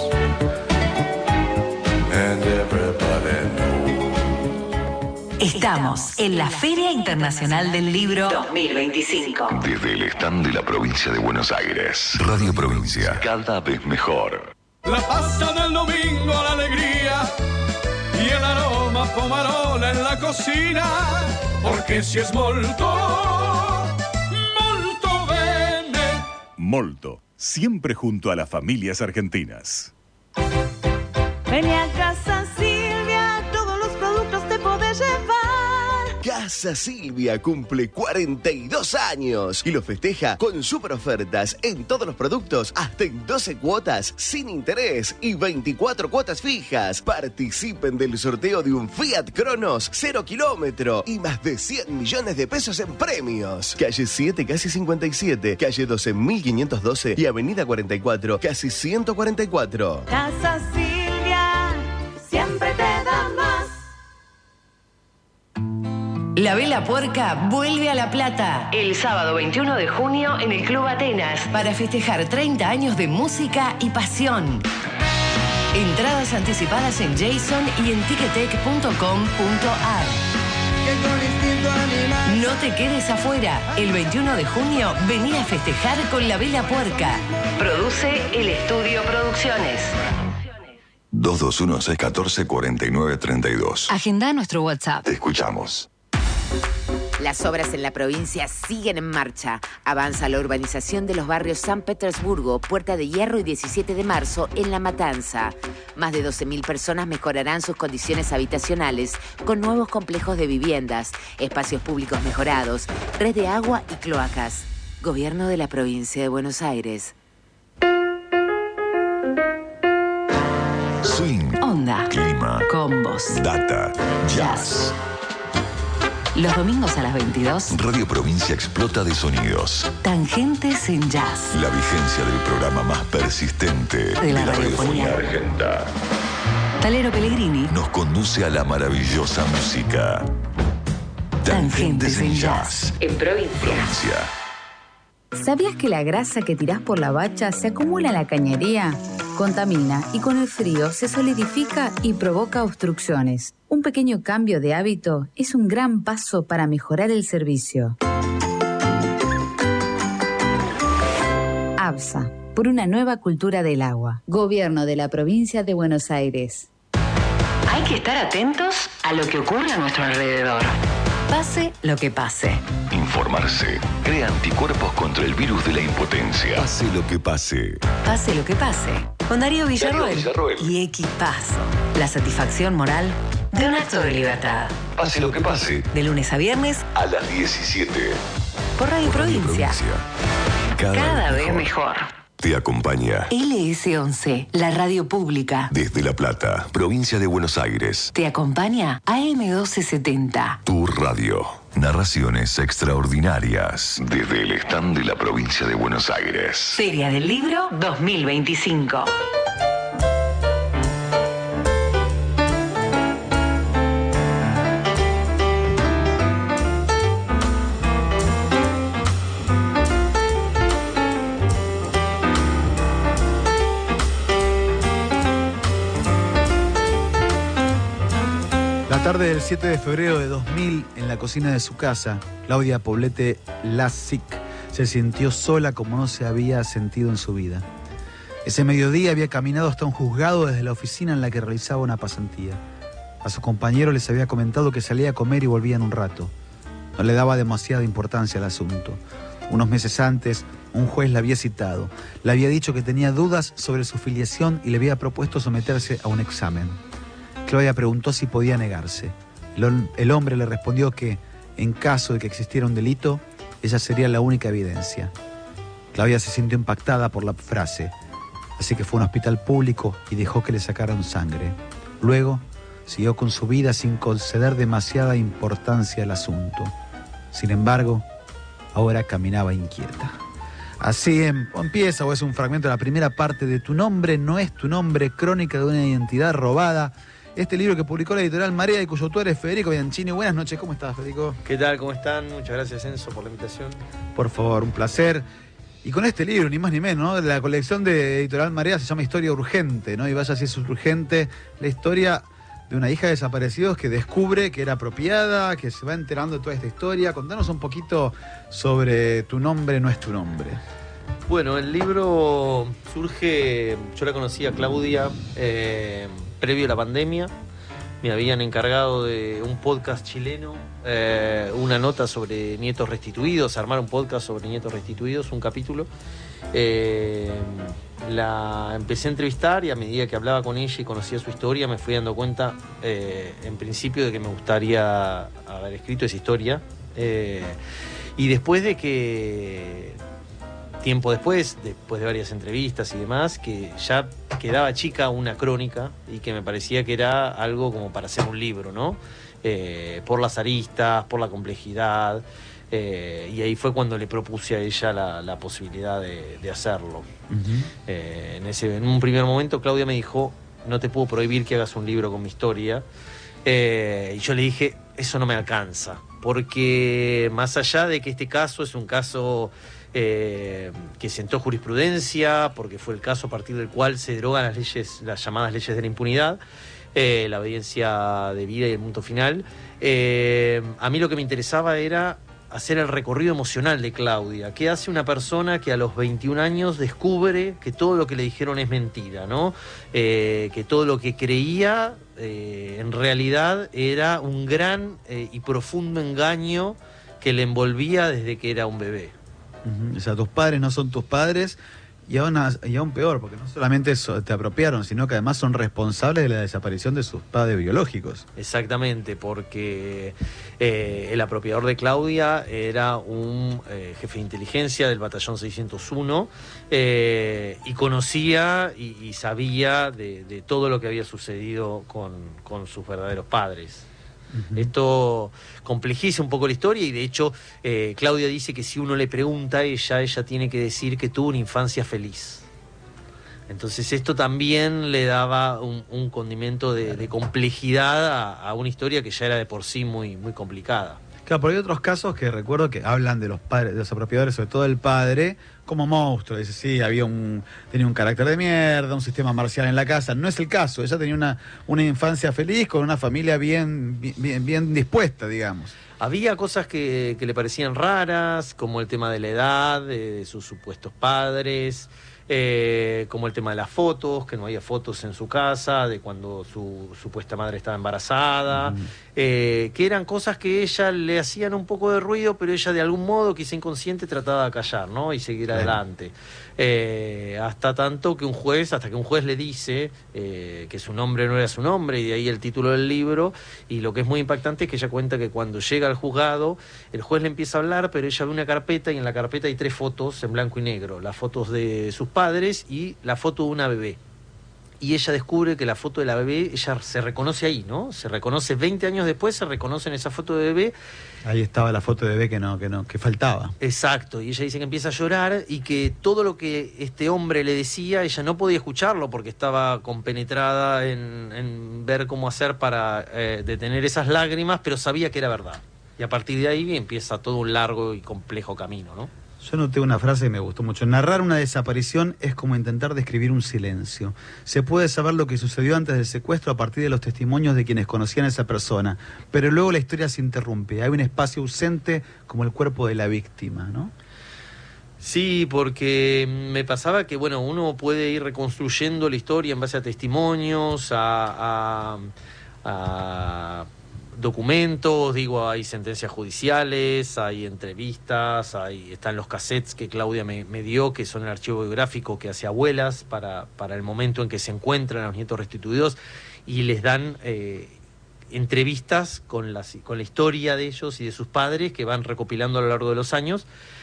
And everybody knows. Estamos en la Feria Internacional del Libro dos mil veinticinco. Desde el stand de la provincia de Buenos Aires. Radio Provincia, cada vez mejor. La pasta del domingo, la alegría y el aroma pomarola en la cocina, porque si es molto, molto bene. Molto, siempre junto a las familias argentinas. Ven a Casa Silvia, todos los productos te podés llevar. Casa Silvia cumple cuarenta y dos años y lo festeja con super ofertas en todos los productos, hasta en doce cuotas sin interés y veinticuatro cuotas fijas. Participen del sorteo de un Fiat Cronos cero kilómetro y más de cien millones de pesos en premios. Calle siete, casi cincuenta y siete, calle doce mil quinientos doce y avenida cuarenta y cuatro, casi ciento cuarenta y cuatro. Casa Silvia, siempre te da más. La Vela Puerca vuelve a La Plata el sábado veintiuno de junio en el Club Atenas para festejar treinta años de música y pasión. Entradas anticipadas en Jason y en ticketek punto com punto ar. No te quedes afuera. El veintiuno de junio vení a festejar con La Vela Puerca. Produce El Estudio Producciones. dos dos uno, seis uno cuatro, cuatro nueve tres dos. Agenda nuestro WhatsApp. Te escuchamos. Las obras en la provincia siguen en marcha. Avanza la urbanización de los barrios San Petersburgo, Puerta de Hierro y diecisiete de marzo en La Matanza. Más de doce mil personas mejorarán sus condiciones habitacionales con nuevos complejos de viviendas, espacios públicos mejorados, red de agua y cloacas. Gobierno de la provincia de Buenos Aires. Swing, onda, clima, combos, data, jazz. Los domingos a las veintidós, Radio Provincia explota de sonidos. Tangentes en Jazz. La vigencia del programa más persistente de la, de la radiofonía argentina. Talero Pellegrini Nos conduce a la maravillosa música. Tangentes en Jazz. En provincia. Provincia. ¿Sabías que la grasa que tirás por la bacha se acumula en la cañería? Contamina y con el frío se solidifica y provoca obstrucciones. Un pequeño cambio de hábito es un gran paso para mejorar el servicio. ABSA, por una nueva cultura del agua. Gobierno de la Provincia de Buenos Aires. Hay que estar atentos a lo que ocurre a nuestro alrededor. Pase lo que pase. Informarse. Crea anticuerpos contra el virus de la impotencia. Pase lo que pase. Pase lo que pase. Con Darío Villarroel, Darío Villarroel. Y Equipazo. La satisfacción moral de un acto de libertad. Pase lo que pase. De lunes a viernes A las diecisiete. por Radio, Por Radio Provincia. Provincia. Cada, Cada vez vez mejor. mejor. Te acompaña L S once, la radio pública. desde La Plata, provincia de Buenos Aires. Te acompaña A M doce setenta. Tu radio. Narraciones extraordinarias desde el stand de la provincia de Buenos Aires. Feria del Libro dos mil veinticinco. La tarde del siete de febrero de dos mil, en la cocina de su casa, Claudia Poblete Lazic se sintió sola como no se había sentido en su vida. Ese mediodía había caminado hasta un juzgado desde la oficina en la que realizaba una pasantía. A sus compañeros les había comentado que salía a comer y volvía en un rato. No le daba demasiada importancia al asunto. Unos meses antes, un juez la había citado. Le había dicho que tenía dudas sobre su filiación y le había propuesto someterse a un examen. Claudia preguntó si podía negarse. El, el hombre le respondió que, en caso de que existiera un delito, ella sería la única evidencia. Claudia se sintió impactada por la frase, así que fue a un hospital público y dejó que le sacaran sangre. Luego, siguió con su vida sin conceder demasiada importancia al asunto. Sin embargo, ahora caminaba inquieta. Así em, empieza, o es un fragmento de la primera parte de Tu nombre no es tu nombre, crónica de una identidad robada. Este libro que publicó la editorial Marea y cuyo autor es Federico Bianchini. Buenas noches, ¿cómo estás, Federico? ¿Qué tal? ¿Cómo están? Muchas gracias, Enzo, por la invitación. Por favor, un placer. Y con este libro, ni más ni menos, ¿no? La colección de editorial Marea se llama Historia Urgente, ¿no? Y vaya si es urgente la historia de una hija de desaparecidos que descubre que era apropiada, que se va enterando de toda esta historia. Contanos un poquito sobre Tu nombre no es tu nombre. Bueno, el libro surge, yo la conocí a Claudia eh, previo a la pandemia. Me habían encargado de un podcast chileno, eh, una nota sobre nietos restituidos, armar un podcast sobre nietos restituidos, un capítulo. Eh, la empecé a entrevistar y a medida que hablaba con ella y conocía su historia me fui dando cuenta, eh, en principio, de que me gustaría haber escrito esa historia. Eh, y después de que... Tiempo después, después de varias entrevistas y demás, que ya quedaba chica una crónica y que me parecía que era algo como para hacer un libro, ¿no? Eh, por las aristas, por la complejidad, eh, y ahí fue cuando le propuse a ella la, la posibilidad de, de hacerlo. Uh-huh. eh, en, ese, en un primer momento Claudia me dijo, no te puedo prohibir que hagas un libro con mi historia, eh, y yo le dije, eso no me alcanza, porque más allá de que este caso es un caso... Eh, que sentó jurisprudencia, porque fue el caso a partir del cual se derogan las leyes, las llamadas leyes de la impunidad, eh, la obediencia debida y el punto final. Eh, a mí lo que me interesaba era hacer el recorrido emocional de Claudia. ¿Qué hace una persona que a los veintiún años descubre que todo lo que le dijeron es mentira, ¿no? Eh, que todo lo que creía eh, en realidad era un gran eh, y profundo engaño que le envolvía desde que era un bebé. Uh-huh. O sea, tus padres no son tus padres. Y aún, y aún peor, porque no solamente eso, te apropiaron, sino que además son responsables de la desaparición de sus padres biológicos. Exactamente, porque eh, el apropiador de Claudia era un eh, jefe de inteligencia del batallón seiscientos uno eh, y conocía y, y sabía de, de todo lo que había sucedido con, con sus verdaderos padres. Uh-huh. Esto complejiza un poco la historia y de hecho eh, Claudia dice que si uno le pregunta a ella, ella tiene que decir que tuvo una infancia feliz. Entonces esto también le daba un, un condimento de, de complejidad a, a una historia que ya era de por sí muy, muy complicada. Claro, porque hay otros casos que recuerdo que hablan de los padres, de los apropiadores, sobre todo el padre, como monstruo. Dice, sí, había un, tenía un carácter de mierda, un sistema marcial en la casa. No es el caso. Ella tenía una, una infancia feliz con una familia bien, bien, bien dispuesta, digamos. Había cosas que, que le parecían raras, como el tema de la edad, de, de sus supuestos padres, eh, como el tema de las fotos, que no había fotos en su casa, de cuando su supuesta madre estaba embarazada, mm. eh, que eran cosas que ella le hacían un poco de ruido, pero ella de algún modo, quizá inconsciente, trataba de callar, ¿no? Y seguir Bien. adelante. Eh, hasta tanto que un juez, hasta que un juez le dice eh, que su nombre no era su nombre, y de ahí el título del libro, y lo que es muy impactante es que ella cuenta que cuando llega al juzgado, el juez le empieza a hablar, pero ella ve una carpeta, y en la carpeta hay tres fotos en blanco y negro, las fotos de sus padres y la foto de una bebé. Y ella descubre que la foto de la bebé, ella se reconoce ahí, ¿no? Se reconoce veinte años después, se reconoce en esa foto de bebé. Ahí estaba la foto de bebé que no, que no, que faltaba. Exacto, y ella dice que empieza a llorar y que todo lo que este hombre le decía, ella no podía escucharlo porque estaba compenetrada en, en ver cómo hacer para eh, detener esas lágrimas, pero sabía que era verdad. Y a partir de ahí empieza todo un largo y complejo camino, ¿no? Yo noté una frase que me gustó mucho. Narrar una desaparición es como intentar describir un silencio. Se puede saber lo que sucedió antes del secuestro a partir de los testimonios de quienes conocían a esa persona, pero luego la historia se interrumpe. Hay un espacio ausente como el cuerpo de la víctima, ¿no? Sí, porque me pasaba que, bueno, uno puede ir reconstruyendo la historia en base a testimonios, a... a, a documentos, digo, hay sentencias judiciales, hay entrevistas, hay, están los cassettes que Claudia me, me dio, que son el archivo biográfico que hace abuelas para, para el momento en que se encuentran a los nietos restituidos y les dan eh, entrevistas con la, con la historia de ellos y de sus padres que van recopilando a lo largo de los años.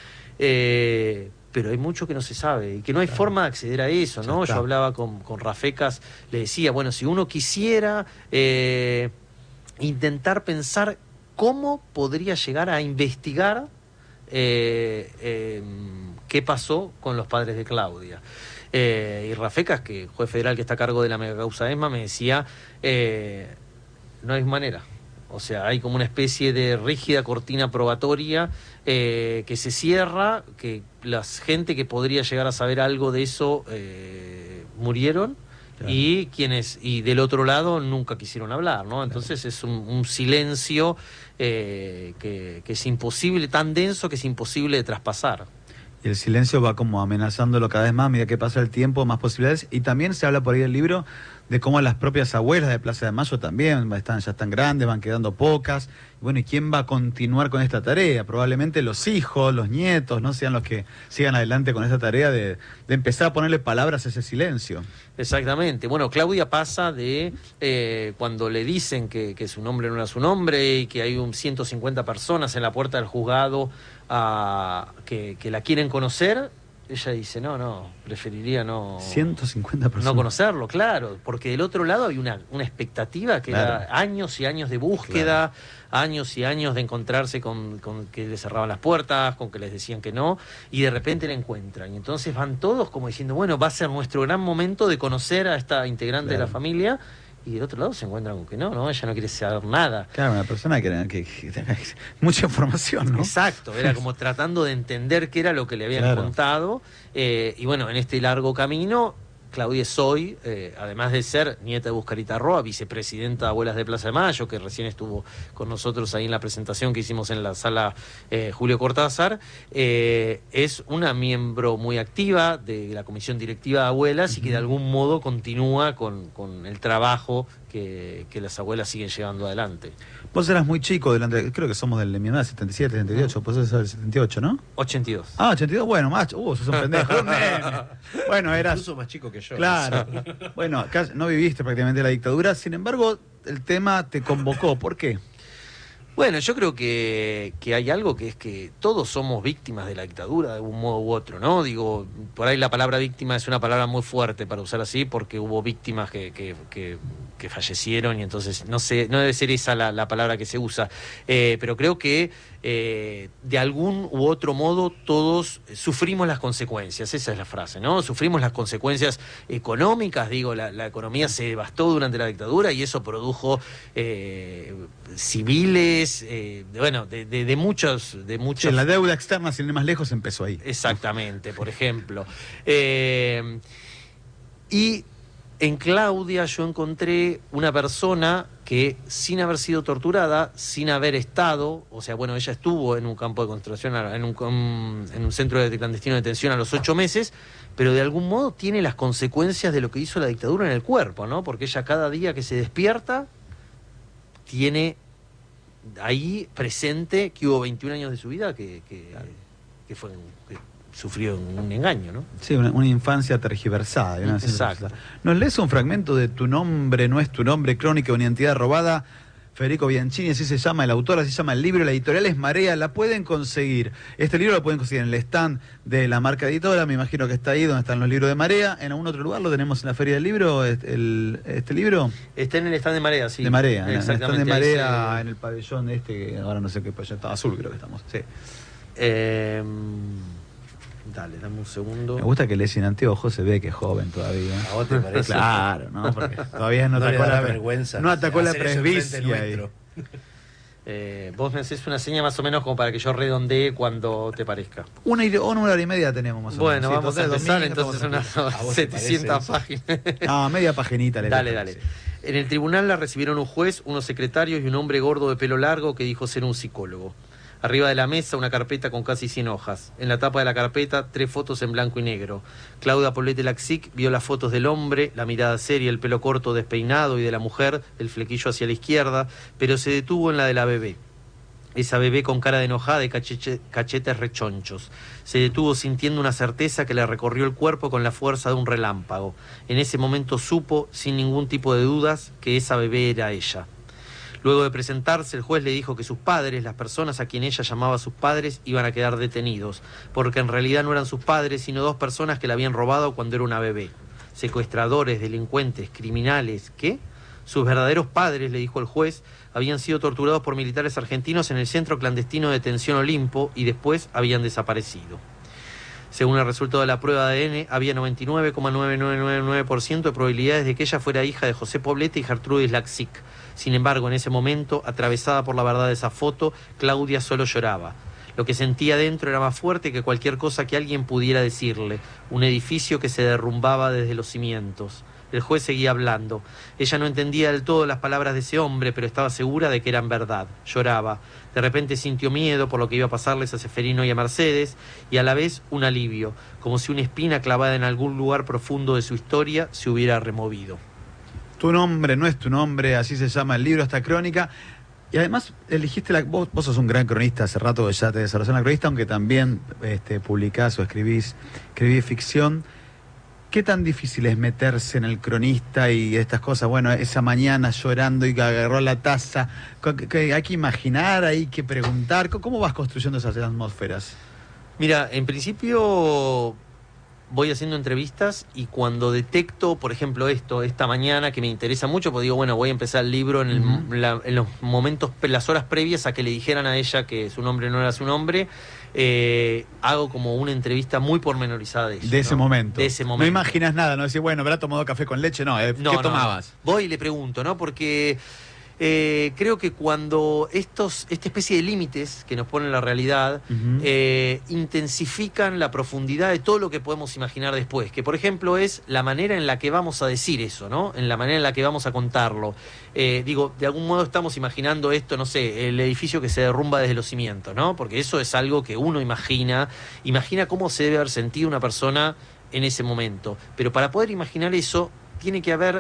Eh, pero hay mucho que no se sabe y que no hay claro. forma de acceder a eso, ¿no? Yo hablaba con, con Rafecas, le decía, bueno, si uno quisiera... Eh, intentar pensar cómo podría llegar a investigar eh, eh, qué pasó con los padres de Claudia. Eh, y Rafecas, que juez federal que está a cargo de la megacausa ESMA, me decía, eh, no hay manera. O sea, hay como una especie de rígida cortina probatoria eh, que se cierra, que la gente que podría llegar a saber algo de eso eh, murieron. Claro. Y quienes y del otro lado nunca quisieron hablar, ¿no? Entonces claro. es un, un silencio eh, que, que es imposible, tan denso que es imposible de traspasar. Y el silencio va como amenazándolo cada vez más a medida que pasa el tiempo, más posibilidades. Y también se habla por ahí del libro de cómo las propias abuelas de Plaza de Mayo también están, ya están grandes, van quedando pocas. Y bueno, ¿y quién va a continuar con esta tarea? Probablemente los hijos, los nietos, no sean los que sigan adelante con esta tarea de, de empezar a ponerle palabras a ese silencio. Exactamente. Bueno, Claudia pasa de eh, cuando le dicen que, que su nombre no era su nombre y que hay un ciento cincuenta personas en la puerta del juzgado a, que, que la quieren conocer. Ella dice, no, no, preferiría no... ciento cincuenta personas. No conocerlo, claro, porque del otro lado había una, una expectativa que claro. era años y años de búsqueda, claro. años y años de encontrarse con, con que les cerraban las puertas, con que les decían que no, y de repente la encuentran. Y entonces van todos como diciendo, bueno, va a ser nuestro gran momento de conocer a esta integrante claro. de la familia. Y del otro lado se encuentran con que no, no, ella no quiere saber nada. Claro, una persona que, que, que tenga mucha información, ¿no? Exacto, era como tratando de entender qué era lo que le habían claro. contado. Eh, y bueno, en este largo camino, Claudia es hoy, eh, además de ser nieta de Buscarita Roa, vicepresidenta de Abuelas de Plaza de Mayo, que recién estuvo con nosotros ahí en la presentación que hicimos en la sala eh, Julio Cortázar, eh, es una miembro muy activa de la comisión directiva de Abuelas uh-huh. y que de algún modo continúa con, con el trabajo que que, que las abuelas siguen llevando adelante. Vos eras muy chico, delante, creo que somos del de mi edad, setenta y siete, setenta y ocho, vos sos del setenta y ocho, ¿no? ochenta y dos. Ah, ochenta y dos, bueno, macho, uh, sos un pendejo, un nene. Bueno, eras... Incluso más chico que yo. Claro. Bueno, acá no viviste prácticamente la dictadura, sin embargo, el tema te convocó, ¿por qué? Bueno, yo creo que, que hay algo que es que todos somos víctimas de la dictadura de un modo u otro, ¿no? Digo, por ahí la palabra víctima es una palabra muy fuerte para usar así, porque hubo víctimas que, que, que, que fallecieron y entonces no sé, no debe ser esa la, la palabra que se usa, eh, pero creo que eh, de algún u otro modo todos sufrimos las consecuencias, esa es la frase, ¿no? Sufrimos las consecuencias económicas, digo, la, la economía se devastó durante la dictadura y eso produjo eh, civiles, eh, de, bueno, de, de, de muchos... De muchos... Sí, la deuda externa, sin ir más lejos, empezó ahí. Exactamente, por ejemplo. Eh, y en Claudia yo encontré una persona que, sin haber sido torturada, sin haber estado, o sea, bueno, ella estuvo en un campo de concentración, en un, en un centro de clandestino de detención a los ocho meses, pero de algún modo tiene las consecuencias de lo que hizo la dictadura en el cuerpo, ¿no? Porque ella cada día que se despierta tiene ahí presente que hubo veintiún años de su vida que, que, que fue que sufrió un engaño, ¿no? Sí, una, una infancia tergiversada. Una Exacto. ¿Nos lees un fragmento de Tu nombre no es tu nombre, crónica de una identidad robada? Federico Bianchini, así se llama el autor, así se llama el libro, la editorial es Marea, la pueden conseguir. Este libro lo pueden conseguir en el stand de la marca editora, me imagino que está ahí donde están los libros de Marea. ¿En algún otro lugar lo tenemos en la Feria del Libro, este, el, este libro? Está en el stand de Marea, sí. De Marea, en el stand Exactamente, de Marea, se... en el pabellón este, que ahora no sé qué pabellón, está azul creo que estamos, sí. Eh... Dale, dame un segundo. Me gusta que lee sin anteojos, se ve que es joven todavía. ¿A vos te parece? Claro, ¿no? Porque todavía no, no atacó le da la vergüenza. No atacó la hacer eso presbicia. enfrente ahí. nuestro. Eh, vos me haces una seña más o menos como para que yo redondee cuando te parezca. Una, y, una hora y media tenemos más o menos. Bueno, Sí, vamos a empezar entonces unas setecientas páginas. Ah, media paginita. Le dale, dale. En el tribunal la recibieron un juez, unos secretarios y un hombre gordo de pelo largo que dijo ser un psicólogo. Arriba de la mesa una carpeta con casi cien hojas. En la tapa de la carpeta tres fotos en blanco y negro. Claudia Poblete Laxic vio las fotos del hombre, la mirada seria, el pelo corto despeinado, y de la mujer, el flequillo hacia la izquierda, pero se detuvo en la de la bebé. Esa bebé con cara de enojada y cacheche, cachetes rechonchos. Se detuvo sintiendo una certeza que le recorrió el cuerpo con la fuerza de un relámpago. En ese momento supo, sin ningún tipo de dudas, que esa bebé era ella. Luego de presentarse, el juez le dijo que sus padres, las personas a quien ella llamaba sus padres, iban a quedar detenidos, porque en realidad no eran sus padres, sino dos personas que la habían robado cuando era una bebé. Secuestradores, delincuentes, criminales, ¿qué? Sus verdaderos padres, le dijo el juez, habían sido torturados por militares argentinos en el centro clandestino de detención Olimpo y después habían desaparecido. Según el resultado de la prueba de A D N, había noventa y nueve coma nueve nueve nueve nueve por ciento de probabilidades de que ella fuera hija de José Poblete y Gertrudis Laxic. Sin embargo, en ese momento, atravesada por la verdad de esa foto, Claudia solo lloraba. Lo que sentía dentro era más fuerte que cualquier cosa que alguien pudiera decirle. Un edificio que se derrumbaba desde los cimientos. El juez seguía hablando. Ella no entendía del todo las palabras de ese hombre, pero estaba segura de que eran verdad. Lloraba. De repente sintió miedo por lo que iba a pasarles a Seferino y a Mercedes, y a la vez un alivio, como si una espina clavada en algún lugar profundo de su historia se hubiera removido. Tu nombre no es tu nombre, así se llama el libro, esta crónica. Y además elegiste la... Vos, vos sos un gran cronista, hace rato que ya te desarrollás en la cronista, aunque también este, publicás o escribís, escribís ficción. ¿Qué tan difícil es meterse en el cronista y estas cosas? Bueno, esa mañana llorando y que agarró la taza. Hay que imaginar, hay que preguntar. ¿Cómo vas construyendo esas atmósferas? Mira, en principio voy haciendo entrevistas y cuando detecto, por ejemplo, esto, esta mañana que me interesa mucho, pues digo, bueno, voy a empezar el libro en, el, uh-huh. la, en los momentos, las horas previas a que le dijeran a ella que su nombre no era su nombre, eh, hago como una entrevista muy pormenorizada de eso. De ese ¿no? momento. De ese momento. No imaginas nada, no decís, bueno, ¿habrá tomado café con leche? No, eh, no ¿qué no, tomabas? No. Voy y le pregunto, ¿no? Porque... Eh, creo que cuando estos esta especie de límites que nos pone la realidad uh-huh. eh, intensifican la profundidad de todo lo que podemos imaginar después, que por ejemplo es la manera en la que vamos a decir eso, ¿no? En la manera en la que vamos a contarlo. Eh, digo, de algún modo estamos imaginando esto, no sé, el edificio que se derrumba desde los cimientos, ¿no? Porque eso es algo que uno imagina, imagina cómo se debe haber sentido una persona en ese momento. Pero para poder imaginar eso, tiene que haber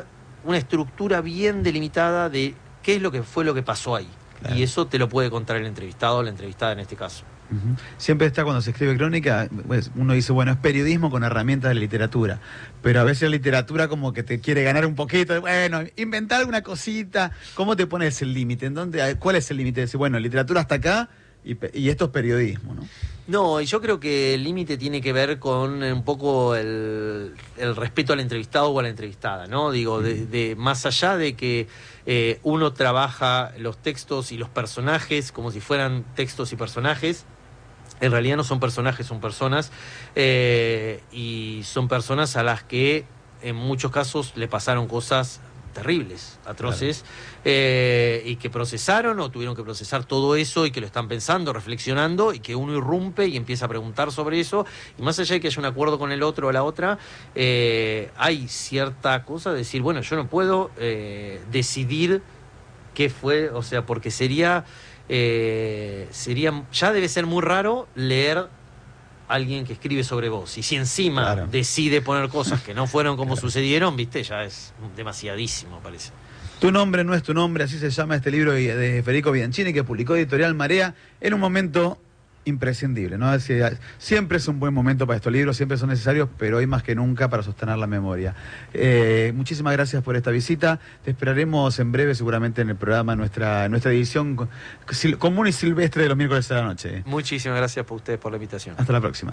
una estructura bien delimitada de qué es lo que fue lo que pasó ahí. Claro. Y eso te lo puede contar el entrevistado o la entrevistada en este caso. Uh-huh. Siempre está cuando se escribe crónica, pues uno dice, bueno, es periodismo con herramientas de la literatura, pero a veces la literatura como que te quiere ganar un poquito, bueno, inventar alguna cosita. ¿Cómo te pones el límite? ¿En dónde, cuál es el límite? Decir, bueno, literatura hasta acá y, y esto es periodismo, ¿no? No, y yo creo que el límite tiene que ver con un poco el, el respeto al entrevistado o a la entrevistada, ¿no? Digo, de, de más allá de que eh, uno trabaja los textos y los personajes como si fueran textos y personajes, en realidad no son personajes, son personas, eh, y son personas a las que en muchos casos le pasaron cosas terribles, atroces, claro. eh, y que procesaron o tuvieron que procesar todo eso y que lo están pensando, reflexionando, y que uno irrumpe y empieza a preguntar sobre eso, y más allá de que haya un acuerdo con el otro o la otra, eh, hay cierta cosa de decir, bueno, yo no puedo eh, decidir qué fue, o sea, porque sería... Eh, sería ya debe ser muy raro leer a alguien que escribe sobre vos, y si encima claro. decide poner cosas que no fueron como claro. sucedieron, viste, ya es demasiadísimo, parece. Tu nombre no es tu nombre, así se llama este libro de Federico Bianchini, que publicó Editorial Marea en un momento imprescindible, ¿no? Es decir, siempre es un buen momento para estos libros, siempre son necesarios, pero hoy más que nunca para sostener la memoria. Eh, muchísimas gracias por esta visita. Te esperaremos en breve, seguramente en el programa, nuestra nuestra edición común y silvestre de los miércoles de la noche. Muchísimas gracias por ustedes por la invitación. Hasta la próxima.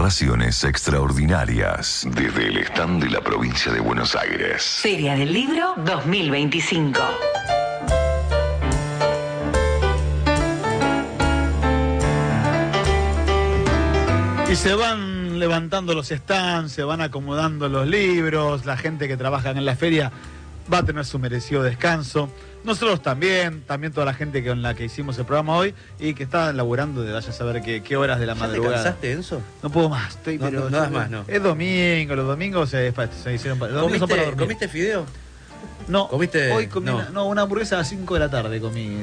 narraciones extraordinarias desde el stand de la provincia de Buenos Aires. Feria del Libro dos mil veinticinco. Y se van levantando los stands, se van acomodando los libros, la gente que trabaja en la feria va a tener su merecido descanso. Nosotros también, también toda la gente con la que hicimos el programa hoy y que está laburando de vaya a saber qué, qué horas de la ¿Ya madrugada. te cansaste, Enzo? No puedo más, estoy No, pero no, no das más, no. Es domingo, los domingos se, se hicieron para, los domingos son para ¿Comiste, dormir. ¿Comiste fideo? No, ¿Comiste? hoy comí no. Una, no, una hamburguesa a las cinco de la tarde comí.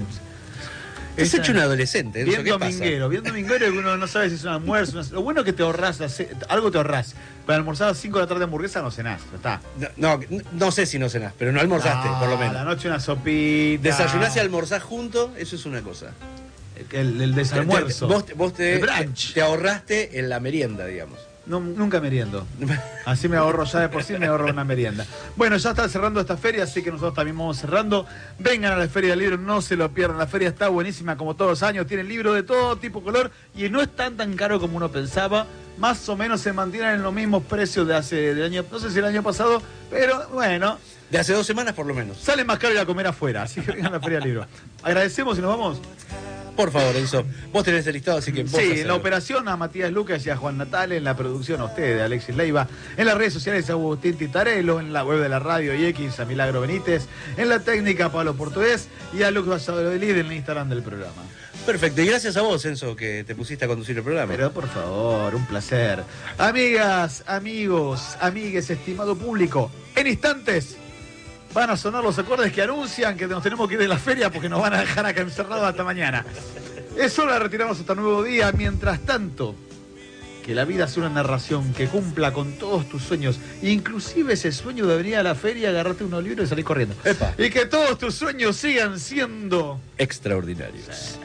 Te has hecho un adolescente, Enzo, Bien ¿qué pasa? dominguero, bien dominguero, que uno no sabe si es un almuerzo. Una... Lo bueno es que te ahorras, algo te ahorras. Para almorzar a las cinco de la tarde hamburguesa no cenás, ya está. No, no, no sé si no cenás, pero no almorzaste, No, por lo menos. A la noche una sopita. Desayunás y almorzás juntos, eso es una cosa. El, el desalmuerzo. Te- Vos, vos te, El brunch. te, te ahorraste en la merienda, digamos. No, nunca meriendo. Así me ahorro, ya de por sí me ahorro una merienda. Bueno, ya está cerrando esta feria, así que nosotros también vamos cerrando. Vengan a la Feria del Libro, no se lo pierdan. La feria está buenísima como todos los años. Tiene libros de todo tipo, color y no es tan tan caro como uno pensaba. Más o menos se mantienen en los mismos precios de hace del año, no sé si el año pasado, pero bueno. De hace dos semanas por lo menos. Sale más caro ir a comer afuera, así que vengan a la Feria del Libro. Agradecemos y nos vamos. Por favor, Enzo. Vos tenés el listado, así que vos Sí, en hacelo. la operación a Matías Lucas y a Juan Natale, en la producción a ustedes, a Alexis Leiva, en las redes sociales a Agustín Titarello, en la web de la radio y X a Milagro Benítez, en la técnica a Pablo Portugués y a Lucas Valladolid en el Instagram del programa. Perfecto, y gracias a vos, Enzo, que te pusiste a conducir el programa. Pero por favor, un placer. Amigas, amigos, amigues, estimado público, en instantes van a sonar los acordes que anuncian que nos tenemos que ir de la feria porque nos van a dejar acá encerrados hasta mañana. Es hora de retirarnos hasta nuevo día. Mientras tanto, que la vida sea una narración que cumpla con todos tus sueños, inclusive ese sueño de venir a la feria, agarrarte unos libros y salir corriendo. Epa. Y que todos tus sueños sigan siendo extraordinarios.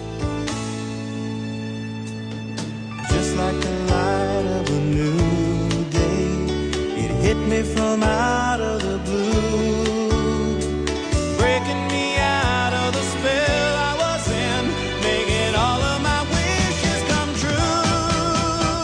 Just like the light of a new day, it hit me from out of the blue, breaking me out of the spell I was in, making all of my wishes come true.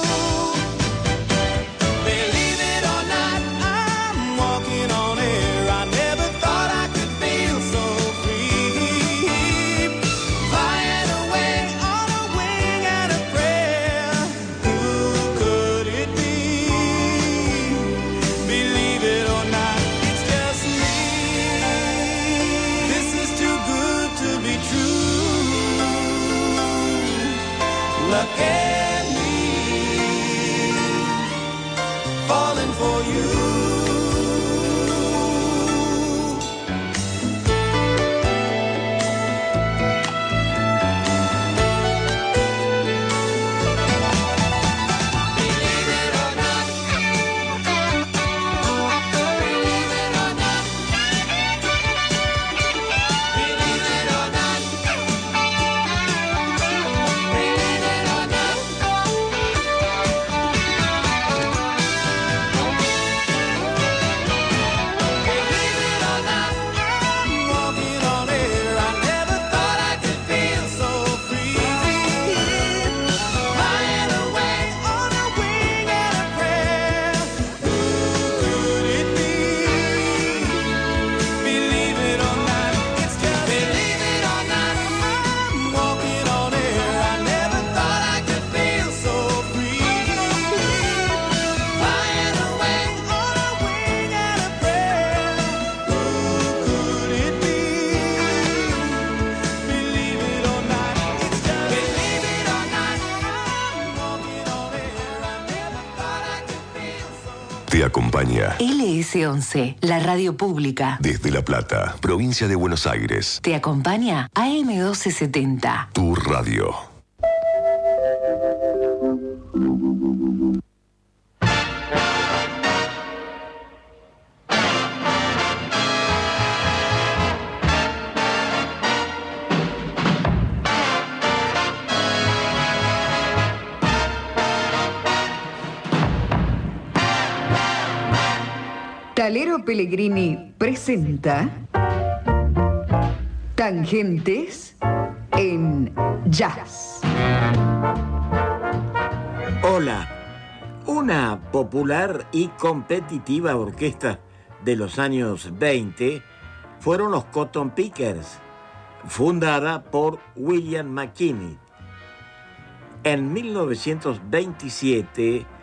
Believe it or not, I'm walking on air. I never thought I could feel so free, flying away on a wing and a prayer. Who could it be? Believe it or not, it's just me. This is too good to be true. Look at me, falling for you. Walking on air, I never thought I could feel so free, flying away on a wing and a prayer. Who could it be? Believe it or not, it's just believe it or not, I'm walking on air. I never thought I could feel so free, flying away on a wing and a prayer. Who could it be? Believe it or not, it's just believe it or not, I'm walking on air. I never thought I could feel so. Te acompaña L S once, la radio pública. desde La Plata, provincia de Buenos Aires, Te acompaña A M doce setenta. tu radio. Talero Pellegrini presenta Tangentes en Jazz. Hola. Una popular y competitiva orquesta de los años veinte fueron los Cotton Pickers, fundada por William McKinney. En mil novecientos veintisiete